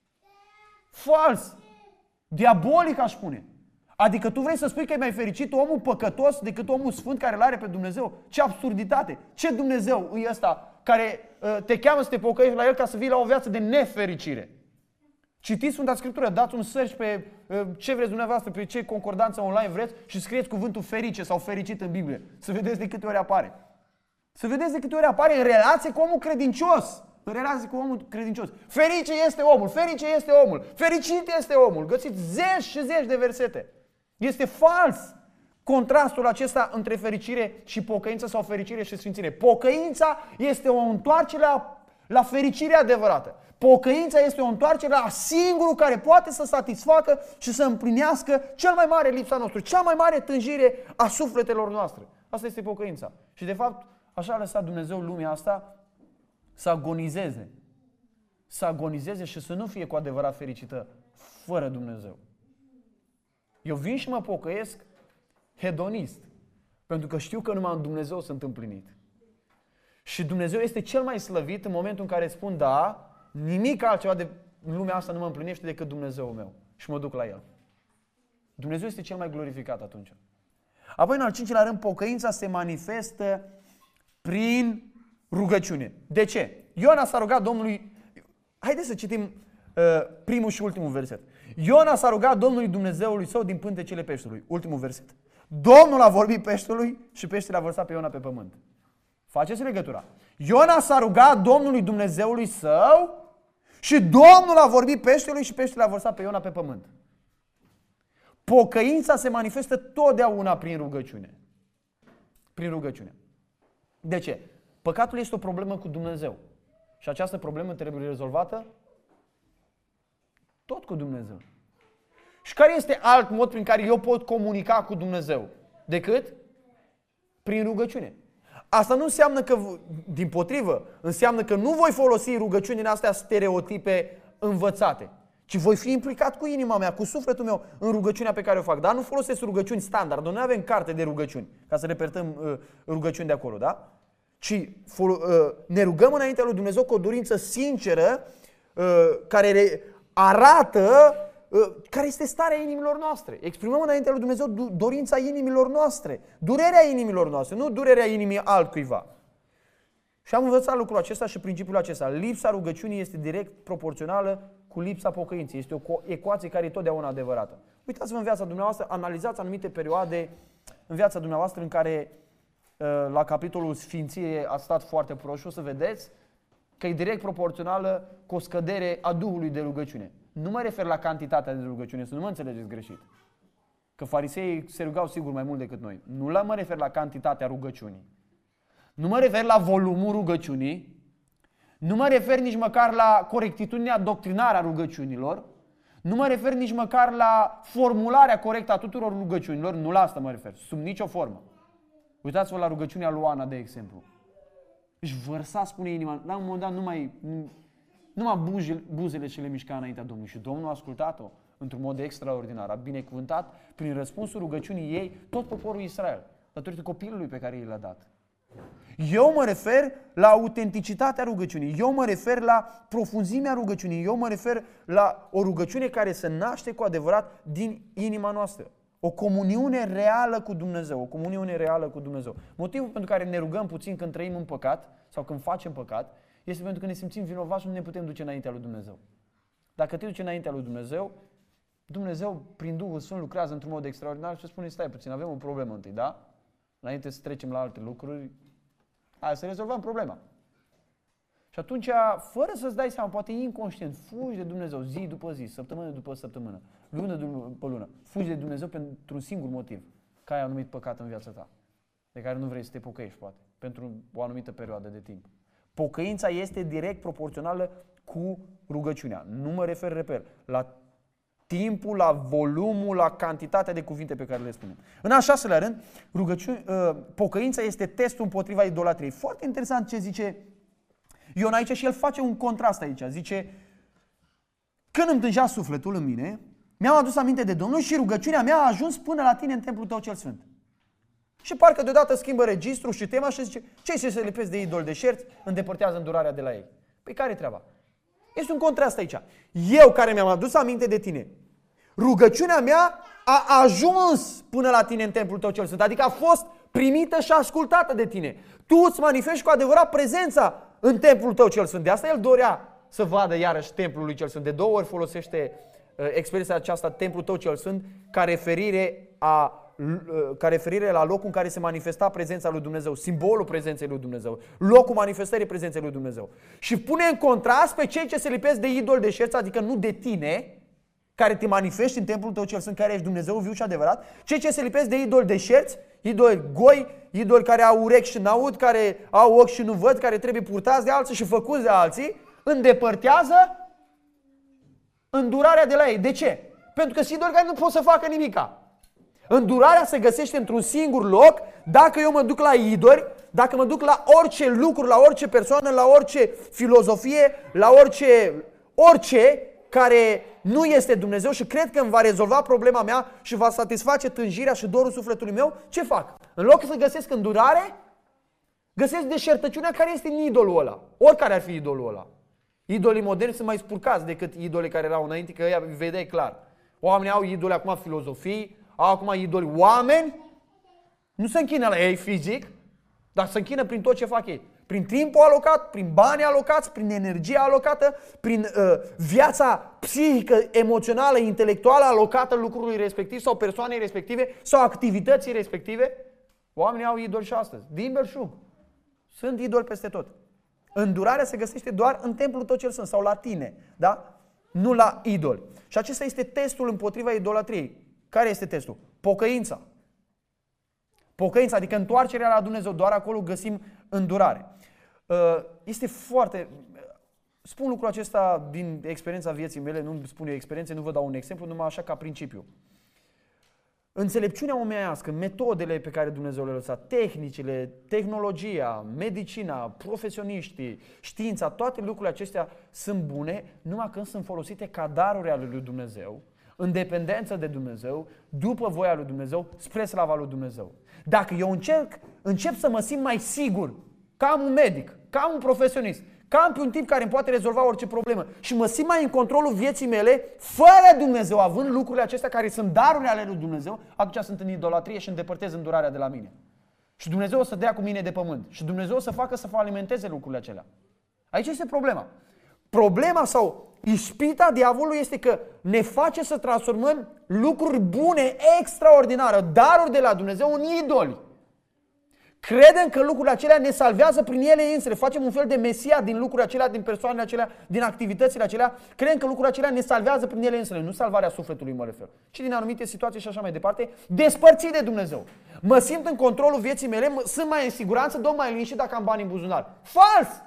Fals! Diabolic, aș spune. Adică tu vrei să spui că e mai fericit omul păcătos decât omul sfânt care îl are pe Dumnezeu? Ce absurditate! Ce Dumnezeu e ăsta care uh, te cheamă să te pocăiești la El ca să vii la o viață de nefericire? Citiți Sfânta Scriptură, dați un search pe ce vreți dumneavoastră, pe ce concordanță online vreți și scrieți cuvântul ferice sau fericit în Biblie. Să vedeți de câte ori apare. Să vedeți de câte ori apare în relație cu omul credincios. În relație cu omul credincios. Ferice este omul, ferice este omul, fericit este omul. Găsiți zeci și zeci de versete. Este fals contrastul acesta între fericire și pocăință sau fericire și sfințire. Pocăința este o întoarcere la, la fericire adevărată. Pocăința este o întoarcere la singurul care poate să satisfacă și să împlinească cel mai mare lipsa noastră, cea mai mare tânjire a sufletelor noastre. Asta este pocăința. Și de fapt, așa a lăsat Dumnezeu lumea asta să agonizeze. Să agonizeze și să nu fie cu adevărat fericită fără Dumnezeu. Eu vin și mă pocăiesc hedonist, pentru că știu că numai în Dumnezeu sunt împlinit. Și Dumnezeu este cel mai slăvit în momentul în care spun da, nimic altceva de lumea asta nu mă împlinește decât Dumnezeul meu. Și mă duc la El. Dumnezeu este cel mai glorificat atunci. Apoi, în al cincilea rând, pocăința se manifestă prin rugăciune. De ce? Iona s-a rugat Domnului... Haideți să citim uh, primul și ultimul verset. Iona s-a rugat Domnului Dumnezeului său din pântecele peștelui. Ultimul verset. Domnul a vorbit peștelui și peștele a vărsat pe Iona pe pământ. Faceți legătura. Iona s-a rugat Domnului Dumnezeului său și Domnul a vorbit peștelui și peștele a vărsat pe Iona pe pământ. Pocăința se manifestă totdeauna prin rugăciune. Prin rugăciune. De ce? Păcatul este o problemă cu Dumnezeu. Și această problemă trebuie rezolvată tot cu Dumnezeu. Și care este alt mod prin care eu pot comunica cu Dumnezeu decât prin rugăciune? Asta nu înseamnă că, dimpotrivă, înseamnă că nu voi folosi rugăciunile astea stereotipe învățate, ci voi fi implicat cu inima mea, cu sufletul meu în rugăciunea pe care o fac. Dar nu folosesc rugăciuni standard, noi nu avem carte de rugăciuni, ca să repetăm uh, rugăciuni de acolo, da? Ci uh, ne rugăm înaintea lui Dumnezeu cu o dorință sinceră uh, care arată uh, care este starea inimilor noastre. Exprimăm înaintea lui Dumnezeu dorința inimilor noastre, durerea inimilor noastre, nu durerea inimii altcuiva. Și am învățat lucrul acesta și principiul acesta. Lipsa rugăciunii este direct proporțională cu lipsa pocăinței. Este o ecuație care e totdeauna adevărată. Uitați-vă în viața dumneavoastră, analizați anumite perioade în viața dumneavoastră în care la capitolul Sfinție a stat foarte prost și o să vedeți că e direct proporțională cu o scădere a Duhului de rugăciune. Nu mă refer la cantitatea de rugăciune, să nu mă înțelegeți greșit. Că fariseii se rugau sigur mai mult decât noi. Nu la mă refer la cantitatea rugăciunii. Nu mă refer la volumul rugăciunii. Nu mă refer nici măcar la corectitudinea doctrinară a rugăciunilor. Nu mă refer nici măcar la formularea corectă a tuturor rugăciunilor. Nu la asta mă refer, sub nicio formă. Uitați-vă la rugăciunea lui Ana, de exemplu. Își vărsa, spune inima, la un moment dat numai, numai buzele, buzele și le mișca înaintea Domnului. Și Domnul a ascultat-o într-un mod extraordinar. A binecuvântat prin răspunsul rugăciunii ei tot poporul Israel, datorită copilului pe care i l-a dat. Eu mă refer la autenticitatea rugăciunii. Eu mă refer la profunzimea rugăciunii. Eu mă refer la o rugăciune care se naște cu adevărat din inima noastră. O comuniune reală cu Dumnezeu. O comuniune reală cu Dumnezeu. Motivul pentru care ne rugăm puțin când trăim în păcat sau când facem păcat este pentru că ne simțim vinovați și nu ne putem duce înaintea lui Dumnezeu. Dacă te duci înaintea lui Dumnezeu, Dumnezeu prin Duhul Sfânt lucrează într-un mod extraordinar și spune: stai puțin, avem o problemă întâi, da? Înainte să trecem la alte lucruri, hai să rezolvăm problema. Și atunci, fără să-ți dai seama, poate inconștient, fugi de Dumnezeu zi după zi, săptămână după săptămână, lună după lună. Fugi de Dumnezeu pentru un singur motiv, că ai anumit păcat în viața ta, de care nu vrei să te pocăiești, poate, pentru o anumită perioadă de timp. Pocăința este direct proporțională cu rugăciunea. Nu mă refer, reper, la timpul, la volumul, la cantitatea de cuvinte pe care le spunem. În al șaselea rând, rugăciune, pocăința este testul împotriva idolatriei. Foarte interesant ce zice Iona aici și el face un contrast aici. Zice: când îmi tângea sufletul în mine, mi-am adus aminte de Domnul și rugăciunea mea a ajuns până la tine în templul tău cel sfânt. Și parcă deodată schimbă registrul și tema și zice: cei ce se lipesc de idoli deșerți îndepărtează îndurarea de la ei. Păi care-i treaba? Este un contrast aici. Eu care mi-am adus aminte de tine, rugăciunea mea a ajuns până la tine în templul tău cel sfânt. Adică a fost primită și ascultată de tine. Tu îți manifesti cu adevărat prezența în templul tău cel sfânt. De asta el dorea să vadă iarăși templul lui cel sfânt. De două ori folosește uh, expresia aceasta, templul tău cel sfânt, ca referire, a, uh, ca referire la locul în care se manifesta prezența lui Dumnezeu, simbolul prezenței lui Dumnezeu, locul manifestării prezenței lui Dumnezeu. Și pune în contrast pe cei ce se lipesc de idol de șerți, adică nu de tine, care te manifesti în templul tău cel sfânt, care ești Dumnezeu viu și adevărat, cei ce se lipesc de idoli de șerți, idoli goi, idoli care au urechi și n-aud, care au ochi și nu văd, care trebuie purtați de alții și făcuți de alții, îndepărtează îndurarea de la ei. De ce? Pentru că sunt idoli care nu pot să facă nimica. Îndurarea se găsește într-un singur loc dacă eu mă duc la idoli, dacă mă duc la orice lucru, la orice persoană, la orice filozofie, la orice, orice care nu este Dumnezeu și cred că îmi va rezolva problema mea și va satisface tânjirea și dorul sufletului meu, ce fac? În loc să găsesc îndurare, găsesc deșertăciunea care este în idolul ăla. Oricare ar fi idolul ăla. Idolii moderni sunt mai spurcați decât idolii care erau înainte, că ăia vedeai clar. Oamenii au idoli acum filozofii, au acum idoli oameni, nu se închină la ei fizic, dar se închină prin tot ce fac ei. Prin timpul alocat, prin banii alocați, prin energia alocată, prin uh, viața psihică, emoțională, intelectuală alocată lucrului respectiv sau persoanei respective sau activității respective. Oamenii au idoli și astăzi, din belșug. Sunt idoli peste tot. Îndurarea se găsește doar în templul tău cel sfânt sau la tine, da? Nu la idoli. Și acesta este testul împotriva idolatriei. Care este testul? Pocăința. Pocăința, adică întoarcerea la Dumnezeu, doar acolo găsim îndurare. Este foarte... Spun lucrul acesta din experiența vieții mele, nu spun eu experiențe, nu vă dau un exemplu, numai așa ca principiu. Înțelepciunea omenească, metodele pe care Dumnezeu le-a lăsat, tehnicile, tehnologia, medicina, profesioniștii, știința, toate lucrurile acestea sunt bune numai când sunt folosite ca daruri ale lui Dumnezeu, în dependență de Dumnezeu, după voia lui Dumnezeu, spre slava lui Dumnezeu. Dacă eu încerc, încep să mă simt mai sigur, ca un medic, ca un profesionist, ca un tip care îmi poate rezolva orice problemă și mă simt mai în controlul vieții mele, fără Dumnezeu, având lucrurile acestea care sunt daruri ale lui Dumnezeu, atunci sunt în idolatrie și îndepărtez îndurarea de la mine. Și Dumnezeu o să dea cu mine de pământ. Și Dumnezeu o să facă să falimenteze lucrurile acelea. Aici este problema. Problema sau ispita diavolului este că ne face să transformăm lucruri bune, extraordinare, daruri de la Dumnezeu în idoli. Credem că lucrurile acelea ne salvează prin ele însele. Facem un fel de mesia din lucrurile acelea, din persoanele acelea, din activitățile acelea. Credem că lucrurile acelea ne salvează prin ele însele. Nu salvarea sufletului mă refer, ci din anumite situații și așa mai departe, despărțit de Dumnezeu. Mă simt în controlul vieții mele, sunt mai în siguranță, dau mai liniștit dacă am bani în buzunar. Fals!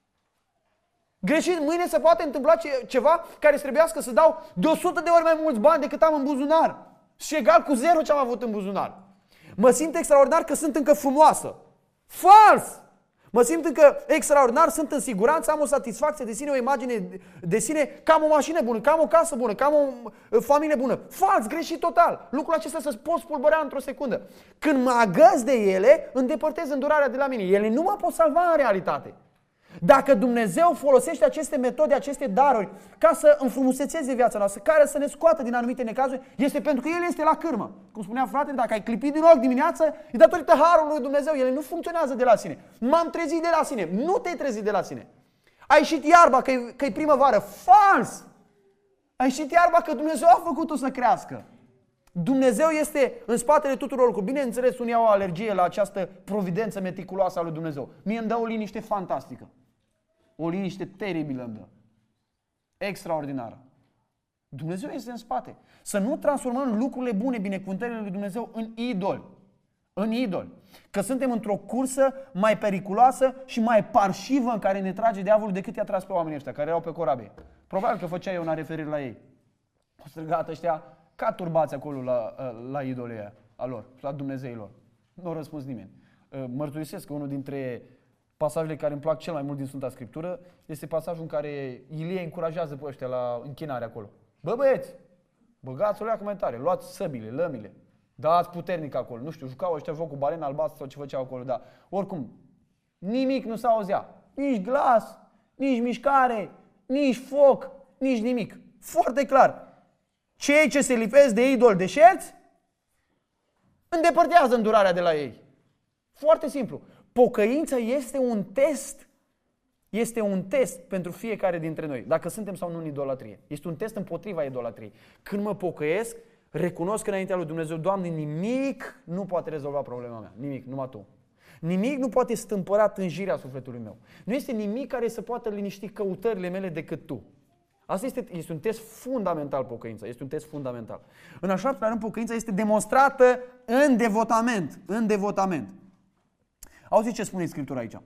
Greșit, mâine se poate întâmpla ceva care să trebuiască să dau de o sută de ori mai mulți bani decât am în buzunar. Și egal cu zero ce am avut în buzunar. Mă simt extraordinar că sunt încă frumoasă. Fals! Mă simt încă extraordinar, sunt în siguranță, am o satisfacție de sine, o imagine de sine, că am o mașină bună, că am o casă bună, că am o familie bună. Fals, greșit total. Lucrul acesta se pot spulbărea într-o secundă. Când mă agăț de ele, îndepărtez îndurarea de la mine. Ele nu mă pot salva în realitate. Dacă Dumnezeu folosește aceste metode, aceste daruri ca să înfrumusețeze viața noastră, care să ne scoată din anumite necazuri, este pentru că El este la cârmă. Cum spunea fratele, dacă ai clipit din ochi dimineață, e datorită harului lui Dumnezeu. Ele nu funcționează de la sine. M-am trezit de la sine. Nu te-ai trezit de la sine. Ai ieșit iarba că e, că e primăvară. Fals! Ai ieșit iarba că Dumnezeu a făcut-o să crească. Dumnezeu este în spatele tuturor lucrurilor. Bineînțeles, unii au o alergie la această providență meticuloasă a lui Dumnezeu. Mie îmi dă o liniște fantastică. O liniște teribilă îmi dă. Extraordinară. Dumnezeu este în spate. Să nu transformăm lucrurile bune, binecuvântările lui Dumnezeu în idoli. În idoli. Că suntem într-o cursă mai periculoasă și mai parșivă în care ne trage diavolul decât i-a tras pe oamenii ăștia care erau pe corabie. Probabil că făcea eu una referire la ei. Au strigat ăștia ca turbați acolo la, la idolii aia, a lor, la Dumnezeilor. Nu a răspuns nimeni. Mărturisesc că unul dintre pasajele care îmi plac cel mai mult din Sfânta Scriptură este pasajul în care Ilie încurajează pe ăștia la închinare acolo. Bă băieți, băgați-o la comentare, luați săbile, lămile, dați puternic acolo. Nu știu, jucau ăștia joc cu balena albastră sau ce făceau acolo, dar oricum, nimic nu s-auzea. Nici glas, nici mișcare, nici foc, nici nimic. Foarte clar. Cei ce se lipesc de idol de șerți îndepărtează îndurarea de la ei. Foarte simplu. Pocăința este un test, este un test pentru fiecare dintre noi, dacă suntem sau nu în idolatrie. Este un test împotriva idolatriei. Când mă pocăiesc, recunosc înaintea lui Dumnezeu, Doamne, nimic nu poate rezolva problema mea. Nimic, numai Tu. Nimic nu poate stâmpăra tânjirea sufletului meu. Nu este nimic care să poată liniști căutările mele decât Tu. Asta este, este un test fundamental, pocăința. Este un test fundamental. În al șaptelea rând, pocăința este demonstrată în devotament. În devotament. Auziți ce spune Scriptura aici?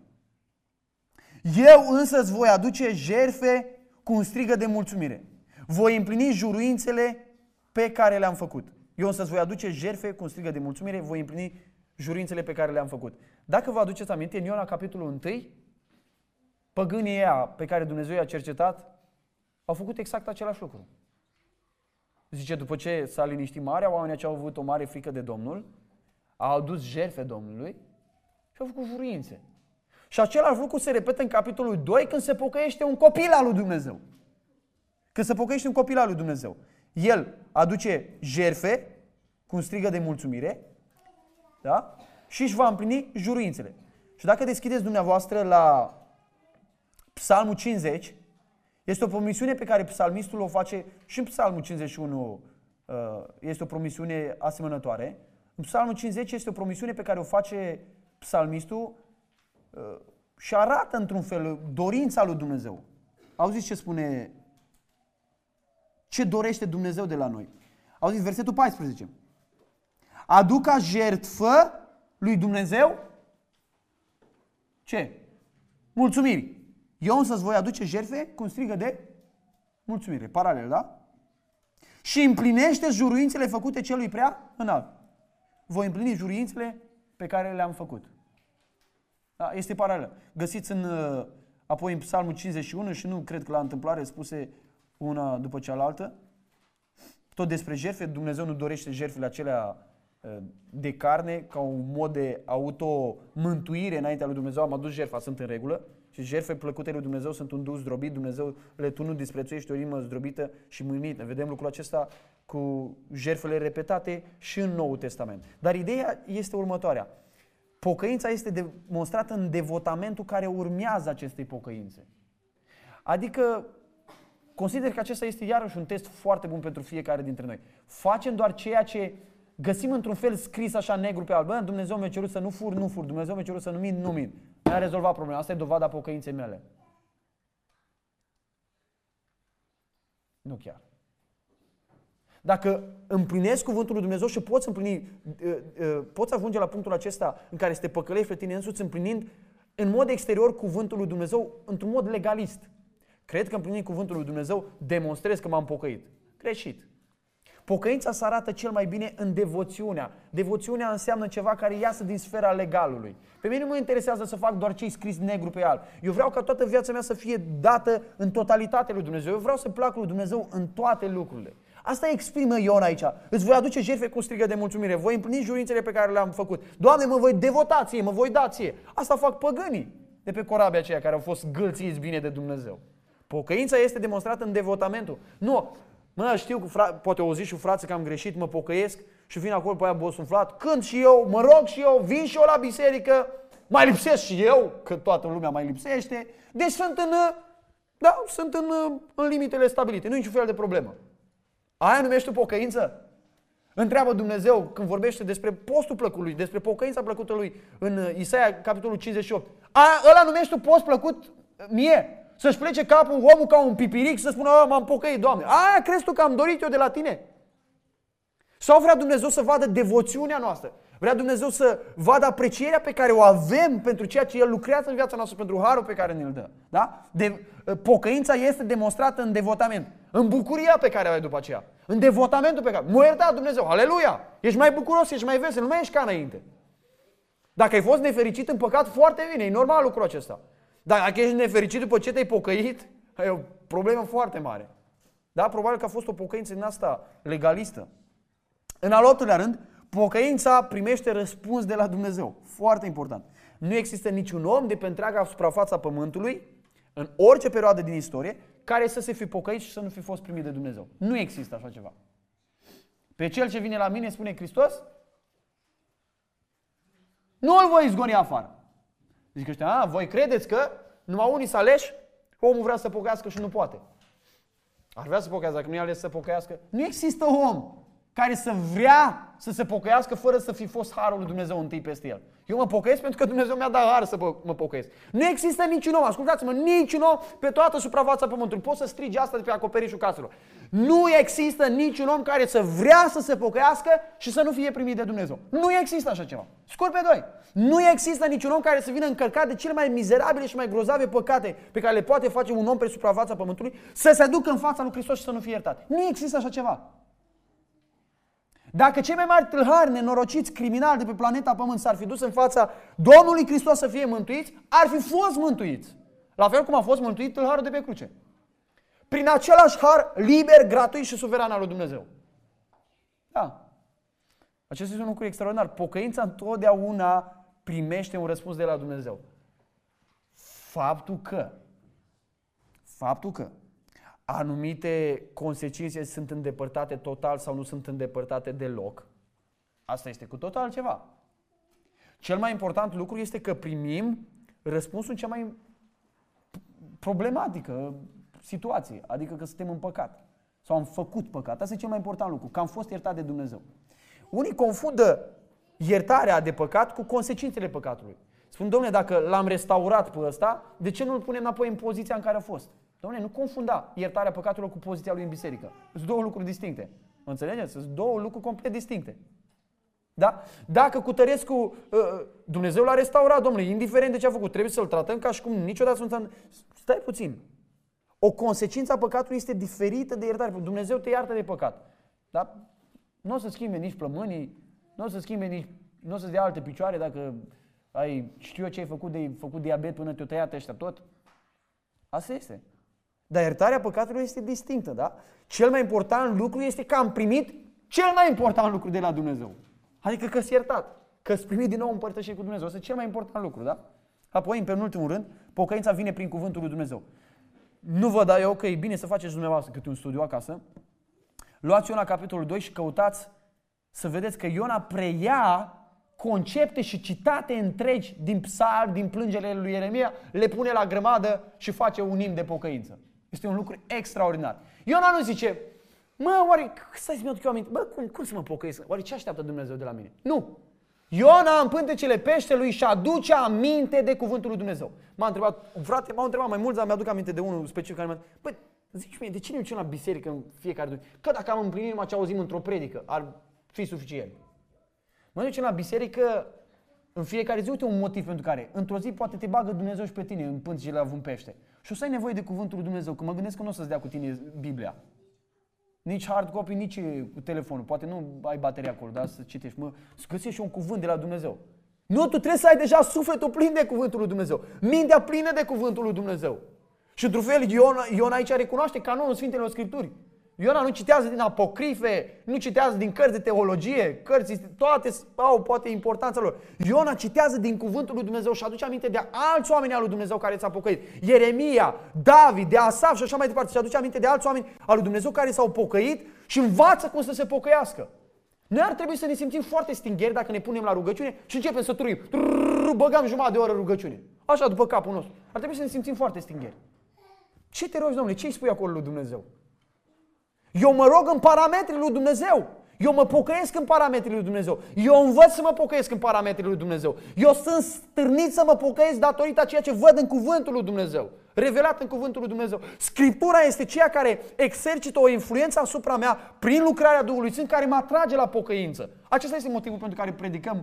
Eu însă îți voi aduce jertfe cu un strigă de mulțumire. Voi împlini juruințele pe care le-am făcut. Eu însă îți voi aduce jertfe cu un strigă de mulțumire. Voi împlini juruințele pe care le-am făcut. Dacă vă aduceți aminte, în Iona capitolul unu, păgânii ăia pe care Dumnezeu i-a cercetat au făcut exact același lucru. Zice, după ce s-a liniștit marea, oamenii aceia au avut o mare frică de Domnul, au adus jertfe Domnului și au făcut juruințe. Și același lucru se repetă în capitolul doi când se pocăiește un copil al lui Dumnezeu. Când se pocăiește un copil al lui Dumnezeu. El aduce jertfe cu un strigă de mulțumire, da? Și își va împlini juruințele. Și dacă deschideți dumneavoastră la Psalmul cincizeci, este o promisiune pe care psalmistul o face și în Psalmul cincizeci și unu, este o promisiune asemănătoare. În Psalmul cincizeci este o promisiune pe care o face psalmistul și arată într-un fel dorința lui Dumnezeu. Auziți ce spune, ce dorește Dumnezeu de la noi. Auziți versetul paisprezece. Aduc ca jertfă lui Dumnezeu ce? Mulțumiri. Eu însă îți voi aduce jertfe cu un strigă de mulțumire. Paralel, da? Și împlinește juruințele făcute celui prea înalt. Voi împlini juruințele pe care le-am făcut. Da? Este paralel. Găsiți în, apoi în Psalmul cincizeci și unu și nu cred că la întâmplare spuse una după cealaltă. Tot despre jertfe. Dumnezeu nu dorește jertfele acelea de carne ca un mod de auto-mântuire înaintea lui Dumnezeu. Am adus jertfa, sunt în regulă. Și jertfe plăcute lui Dumnezeu sunt un duh zdrobit. Dumnezeu le tu nu disprețuiești o inimă zdrobită și mâinită. Vedem lucrul acesta cu jertfele repetate și în Noul Testament. Dar ideea este următoarea. Pocăința este demonstrată în devotamentul care urmează acestei pocăințe. Adică consider că acesta este iarăși un test foarte bun pentru fiecare dintre noi. Facem doar ceea ce găsim într-un fel scris așa negru pe alb. Bă, Dumnezeu mi-a cerut să nu fur, nu fur. Dumnezeu mi-a cerut să nu mint, nu mint. Mi-a rezolvat problema. Asta e dovada pocăinței mele. Nu chiar. Dacă împlinezi cuvântul lui Dumnezeu și poți împlini, poți ajunge la punctul acesta în care să te păcălești pe tine însuți împlinind în mod exterior cuvântul lui Dumnezeu într-un mod legalist. Cred că împlinind cuvântul lui Dumnezeu demonstrez că m-am pocăit. Greșit. Pocăința se arată cel mai bine în devoțiunea. Devoțiunea înseamnă ceva care iasă din sfera legalului. Pe mine nu mă interesează să fac doar ce-i scris negru pe alb. Eu vreau ca toată viața mea să fie dată în totalitate lui Dumnezeu. Eu vreau să plac lui Dumnezeu în toate lucrurile. Asta exprimă Iona aici. Îți voi aduce jertfe cu strigă de mulțumire. Voi împlini jurințele pe care le-am făcut. Doamne, mă voi devota ție, mă voi da ție. Asta fac păgânii de pe corabia aceea care au fost gâlțiți bine de Dumnezeu. Pocăința este demonstrată în devotamentul. Nu, mă, știu, fra- poate o zi și frață că am greșit, mă pocăiesc și vin acolo pe aia bosunflat. Când și eu, mă rog și eu, vin și eu la biserică, mai lipsesc și eu, că toată lumea mai lipsește. Deci sunt în, da, sunt în, în limitele stabilite, nu e niciun fel de problemă. Aia numești tu pocăință? Întreabă Dumnezeu când vorbește despre postul plăcut lui, despre pocăința plăcută lui în Isaia, capitolul cincizeci și opt. Aia, ăla numești tu post plăcut mie? Să-și plece capul omul ca un pipiric să spună, m-am pocăit, Doamne. Aia crezi tu că am dorit eu de la tine? Sau vrea Dumnezeu să vadă devoțiunea noastră? Vrea Dumnezeu să vadă aprecierea pe care o avem pentru ceea ce El lucrează în viața noastră, pentru harul pe care ne-l dă. Da? De, pocăința este demonstrată în devotament. În bucuria pe care o ai după aceea. În devotamentul pe care... M-a iertat Dumnezeu, aleluia! Ești mai bucuros, ești mai vesel, nu mai ești ca înainte. Dacă ai fost nefericit în păcat, foarte bine, e normal lucrul acesta. Dar dacă ești nefericit după ce te-ai pocăit, e o problemă foarte mare. Da? Probabil că a fost o pocăință din asta legalistă. În al optulea rând, pocăința primește răspuns de la Dumnezeu. Foarte important. Nu există niciun om de pe întreaga suprafața pământului, în orice perioadă din istorie, care să se fi pocăit și să nu fi fost primit de Dumnezeu. Nu există așa ceva. Pe cel ce vine la mine, spune Hristos, nu îl voi izgoni afară. Zic ăștia, a, voi credeți că Numai unii s-au aleși, omul vrea să pocăiască și nu poate. Ar vrea să pocăiască, dacă nu e ales să pocăiască. Nu există om care să vrea să se pocăiască fără să fi fost harul lui Dumnezeu întâi peste el. Eu mă pocăiesc pentru că Dumnezeu mi-a dat har să mă pocăiesc. Nu există niciun om, ascultați-mă, niciun om pe toată suprafața pământului. Poți să strigi asta de pe acoperișul caselor. Nu există niciun om care să vrea să se pocăiască și să nu fie primit de Dumnezeu. Nu există așa ceva. Scurt pe doi. Nu există niciun om care să vină încărcat de cele mai mizerabile și mai grozave păcate pe care le poate face un om pe suprafața pământului, să se ducă în fața lui Hristos și să nu fie iertat. Nu există așa ceva. Dacă cei mai mari tâlhari, nenorociți, criminali de pe planeta Pământ s-ar fi dus în fața Domnului Hristos să fie mântuiți, ar fi fost mântuiți. La fel cum a fost mântuit tâlharul de pe cruce. Prin același har liber, gratuit și suveran al lui Dumnezeu. Da. Acesta este un lucru extraordinar. Pocăința întotdeauna primește un răspuns de la Dumnezeu. Faptul că, faptul că anumite consecințe sunt îndepărtate total sau nu sunt îndepărtate deloc, asta este cu total altceva. Cel mai important lucru este că primim răspunsul cea mai problematică situație, adică că suntem în păcat sau am făcut păcat. Asta e cel mai important lucru, că am fost iertat de Dumnezeu. Unii confundă iertarea de păcat cu consecințele păcatului. Spun, Dom'le, dacă l-am restaurat pe ăsta, de ce nu îl punem înapoi în poziția în care a fost? Dom'le, nu confunda iertarea păcatelor cu poziția lui în biserică. Sunt două lucruri distincte. Înțelegeți? Sunt două lucruri complet distincte. Da? Dacă Cutărescu, Dumnezeu l-a restaurat, domnule, indiferent de ce a făcut, trebuie să-l tratăm ca și cum niciodată nu s-a... Stai puțin. O consecință a păcatului este diferită de iertare. Dumnezeu te iartă de păcat. Dar nu o să schimbe nici plămânii, nu o să schimbe nici, nu o să-ți dea alte picioare dacă ai, știu eu ce ai făcut, de făcut diabet până te-o tăiat ăștia tot. Asta este. Dar iertarea păcatului este distinctă, da? Cel mai important lucru este că am primit cel mai important lucru de la Dumnezeu. Adică că s-a iertat, că s-a primit din nou împărtășie cu Dumnezeu. Asta e cel mai important lucru, da? Apoi, în penultimul rând, pocăința vine prin cuvântul lui Dumnezeu. Nu vă dau eu că e bine să faceți dumneavoastră câte un studiu acasă. Luați Iona capitolul doi și căutați să vedeți că Iona preia concepte și citate întregi din psalmi, din plângerile lui Ieremia, le pune la grămadă și face un imn de pocăință. Este un lucru extraordinar. Iona nu zice, mă, oare, stai să-mi aduc eu aminte, bă, cum, cum să mă pocăiesc? Oare ce așteaptă Dumnezeu de la mine? Nu! Iona în pântecele peștelui și aduce aminte de cuvântul lui Dumnezeu. M-a întrebat, frate, m-au întrebat mai mulți, dar mi-aduc aminte de unul specific care m-a întrebat, băi, zici mie, de ce nu mergem la biserică în fiecare zi? Că dacă am împlinit numai ce auzim într-o predică, ar fi suficient. Mă ducem la biserică în fiecare zi, uite un motiv pentru care într-o zi poate te bagă Dumnezeu și pe tine în pântecele la un pește. Și o să ai nevoie de cuvântul lui Dumnezeu, că mă gândesc că nu o să-ți dea cu tine Biblia. Nici hard copy, nici cu telefonul. Poate nu ai bateria acolo, dar să citești. Mă, să găsești și un cuvânt de la Dumnezeu. Nu, tu trebuie să ai deja sufletul plin de cuvântul lui Dumnezeu. Mintea plină de cuvântul lui Dumnezeu. Și într-un fel, Iona, Iona aici recunoaște canonul Sfintelor Scripturi. Iona nu citează din apocrife, nu citează din cărți de teologie, cărți, toate au poate importanța lor. Iona citează din cuvântul lui Dumnezeu și aduce aminte de alți oameni al lui Dumnezeu care s-au pocăit. Ieremia, David, de Asaf și așa mai departe. Și aduce aminte de alți oameni al lui Dumnezeu care s-au pocăit și învață cum să se pocăiască. Noi ar trebui să ne simțim foarte stingheri dacă ne punem la rugăciune și începem să turim. Băgăm jumătate de oră rugăciune. Așa după capul nostru. Ar trebui să ne simțim foarte stingheri. Ce te rogi, Domnule? Ce îi spui acolo lui Dumnezeu? Eu mă rog în parametrii lui Dumnezeu. Eu mă pocăiesc în parametrii lui Dumnezeu. Eu învăț să mă pocăiesc în parametrii lui Dumnezeu. Eu sunt stârnit să mă pocăiesc datorită a ceea ce văd în cuvântul lui Dumnezeu. Revelat în cuvântul lui Dumnezeu. Scriptura este ceea care exercită o influență asupra mea prin lucrarea Duhului Sfânt care mă atrage la pocăință. Acesta este motivul pentru care predicăm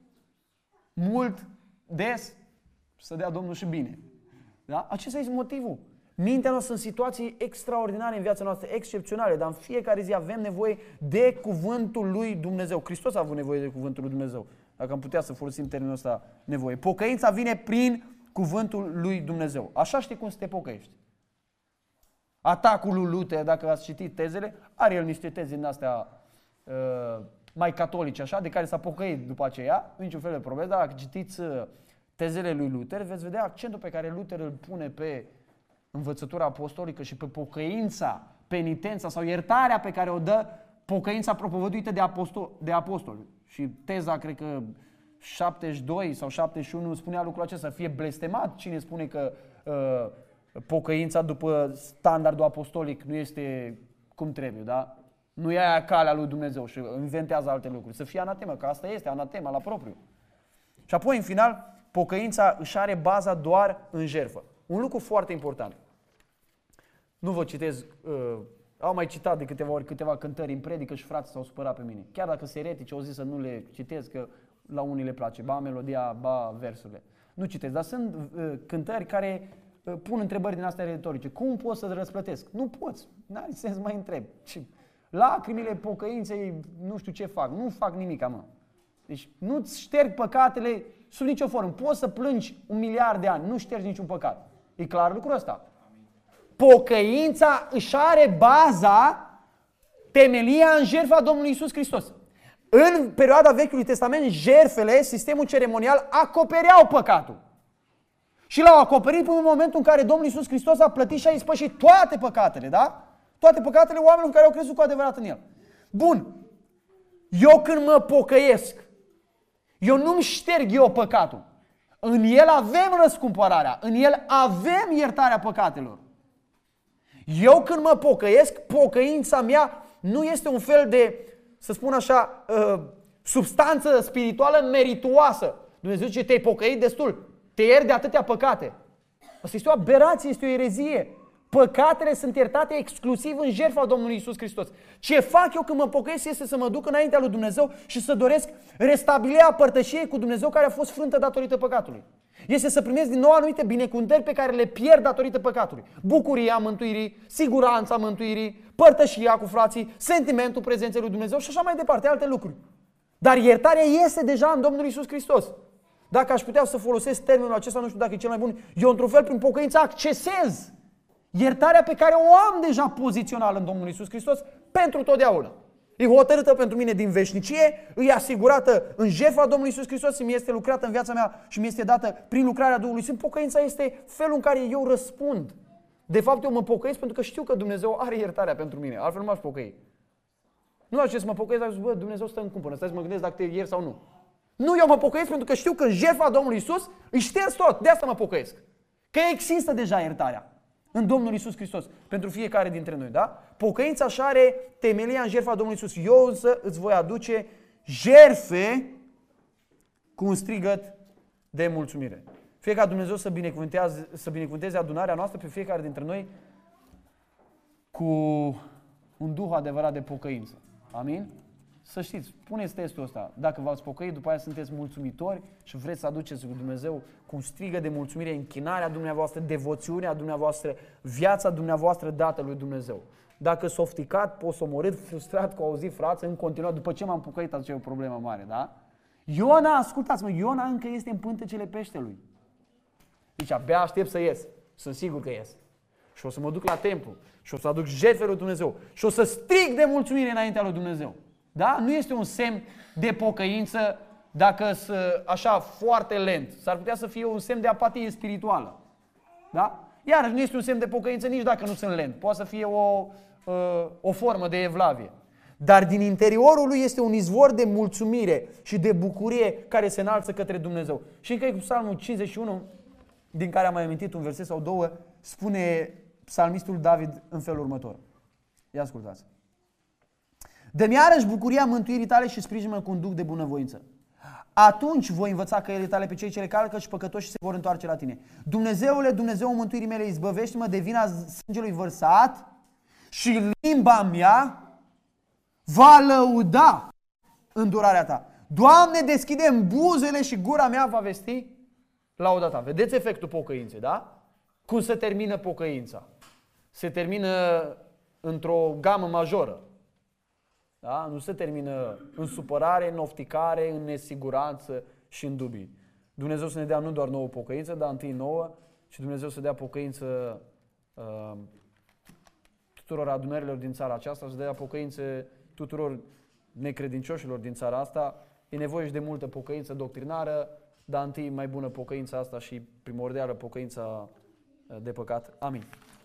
mult, des, să dea Domnul și bine. Da? Acesta este motivul. Mintea noastră în situații extraordinare în viața noastră, excepționale, dar în fiecare zi avem nevoie de cuvântul lui Dumnezeu. Hristos a avut nevoie de cuvântul lui Dumnezeu. Dacă am putea să folosim termenul ăsta, nevoie. Pocăința vine prin cuvântul lui Dumnezeu. Așa știi cum să te pocăiești. Atacul lui Luther, dacă ați citit tezele, are el niște teze din astea uh, mai catolice, așa, de care s-a pocăit după aceea, niciun fel de problemă, dar dacă citiți uh, tezele lui Luther, veți vedea accentul pe care Luther îl pune pe învățătura apostolică și pe pocăința, penitența sau iertarea pe care o dă pocăința propovăduită de apostol, de apostoli. Și teza, cred că șaptezeci și doi sau șaptezeci și unu spunea lucrul acesta, să fie blestemat cine spune că uh, pocăința după standardul apostolic nu este cum trebuie, da? Nu e aia calea lui Dumnezeu și inventează alte lucruri. Să fie anatema, că asta este anatema la propriu. Și apoi, în final, pocăința își are baza doar în jertfă. Un lucru foarte important. Nu vă citez, uh, au mai citat de câteva ori câteva cântări în predică și frații s-au supărat pe mine. Chiar dacă sunt eretici, au zis să nu le citez, că la unii le place, ba melodia, ba versurile. Nu citez, dar sunt uh, cântări care uh, pun întrebări din astea retorice. Cum pot să răsplătesc? Nu poți, n-are sens mai întreb. Lacrimile pocăinței, nu știu ce fac, nu fac nimic, mă. Deci nu-ți șterg păcatele sub nicio formă. Poți să plângi un miliard de ani, nu ștergi niciun păcat. E clar lucrul ăsta? Pocăința își are baza, temelia în jertfa Domnului Iisus Hristos. În perioada Vechiului Testament, jertfele, sistemul ceremonial, acopereau păcatul. Și l-au acoperit până în momentul în care Domnul Iisus Hristos a plătit și a ispășit toate păcatele, da? Toate păcatele oamenilor care au crezut cu adevărat în El. Bun. Eu când mă pocăiesc, eu nu-mi șterg eu păcatul. În El avem răscumpărarea. În El avem iertarea păcatelor. Eu când mă pocăiesc, pocăința mea nu este un fel de, să spun așa, substanță spirituală merituoasă. Dumnezeu zice, te-ai pocăit destul, te iert de atâtea păcate. Asta este o aberație, este o erezie. Păcatele sunt iertate exclusiv în jertfa Domnului Iisus Hristos. Ce fac eu când mă pocăiesc este să mă duc înaintea lui Dumnezeu și să doresc restabilirea părtășiei cu Dumnezeu care a fost frântă datorită păcatului. Este să primesc din nou anumite binecuvântări pe care le pierd datorită păcatului. Bucuria mântuirii, siguranța mântuirii, părtășia cu frații, sentimentul prezenței lui Dumnezeu și așa mai departe, alte lucruri. Dar iertarea este deja în Domnul Iisus Hristos. Dacă aș putea să folosesc termenul acesta, nu știu dacă e cel mai bun, eu într-un fel prin pocăință accesez iertarea pe care o am deja pozițional în Domnul Iisus Hristos pentru totdeauna. E hotărâtă pentru mine din veșnicie, e asigurată în jertfa Domnului Iisus Hristos și mi este lucrată în viața mea și mi este dată prin lucrarea Duhului Sfânt. Pocăința este felul în care eu răspund. De fapt, eu mă pocăiesc pentru că știu că Dumnezeu are iertarea pentru mine. Altfel nu m-aș pocăi. Nu aș să mă pocăiesc, dar bă, Dumnezeu stă în cumpănă, stai să mă gândesc dacă te iert sau nu. Nu, eu mă pocăiesc pentru că știu că în jertfa Domnului Iisus îi șters tot. De asta mă pocăiesc. Că există deja iertarea în Domnul Iisus Hristos, pentru fiecare dintre noi, da? Pocăința așa are temelia în jertfa Domnului Iisus. Eu însă îți voi aduce jertfe cu un strigăt de mulțumire. Fie ca Dumnezeu să binecuvânteze, să binecuvânteze adunarea noastră pe fiecare dintre noi cu un duh adevărat de pocăință. Amin? Să știți, puneți testul ăsta. Dacă v-ați pocăit, după aia sunteți mulțumitori și vreți să aduceți cu Dumnezeu cu un strigă de mulțumire, închinarea dumneavoastră, devoțiunea dumneavoastră, viața dumneavoastră dată lui Dumnezeu. Dacă s-o ofticat, posomorât, frustrat cu auzit frață, în continuare, după ce m-am pocăit, atunci e o problemă mare, da? Iona, ascultați-mă, Iona încă este în pântecele peștelui. Deci abia aștept să ies. Sunt sigur că ies. Și o să mă duc la templu și o să aduc jertfe lui Dumnezeu și o să strig de mulțumire înaintea lui Dumnezeu. Da? Nu este un semn de pocăință dacă sunt așa foarte lent. S-ar putea să fie un semn de apatie spirituală. Da? Iarăși nu este un semn de pocăință nici dacă nu sunt lent. Poate să fie o, o formă de evlavie. Dar din interiorul lui este un izvor de mulțumire și de bucurie care se înalță către Dumnezeu. Și încă cu Psalmul cincizeci și unu, din care am mai amintit un verset sau două, spune psalmistul David în felul următor. Ia ascultați. Dă-mi iarăși bucuria mântuirii tale și sprijină-mă cu un duc de bunăvoință. Atunci voi învăța căile tale pe cei ce le calcă și păcătoși se vor întoarce la tine. Dumnezeule, Dumnezeul mântuirii mele, izbăvește-mă de vina sângelui vărsat și limba mea va lăuda îndurarea ta. Doamne, deschide-mi buzele și gura mea va vesti lauda ta. Vedeți efectul pocăinței, da? Cum se termină pocăința? Se termină într-o gamă majoră. Da? Nu se termină în supărare, în ofticare, în nesiguranță și în dubii. Dumnezeu să ne dea nu doar nouă pocăință, dar întâi nouă, și Dumnezeu să dea pocăință uh, tuturor adunărilor din țara aceasta, să dea pocăință tuturor necredincioșilor din țara asta. E nevoie și de multă pocăință doctrinară, dar întâi mai bună pocăința asta și primordială pocăința de păcat. Amin.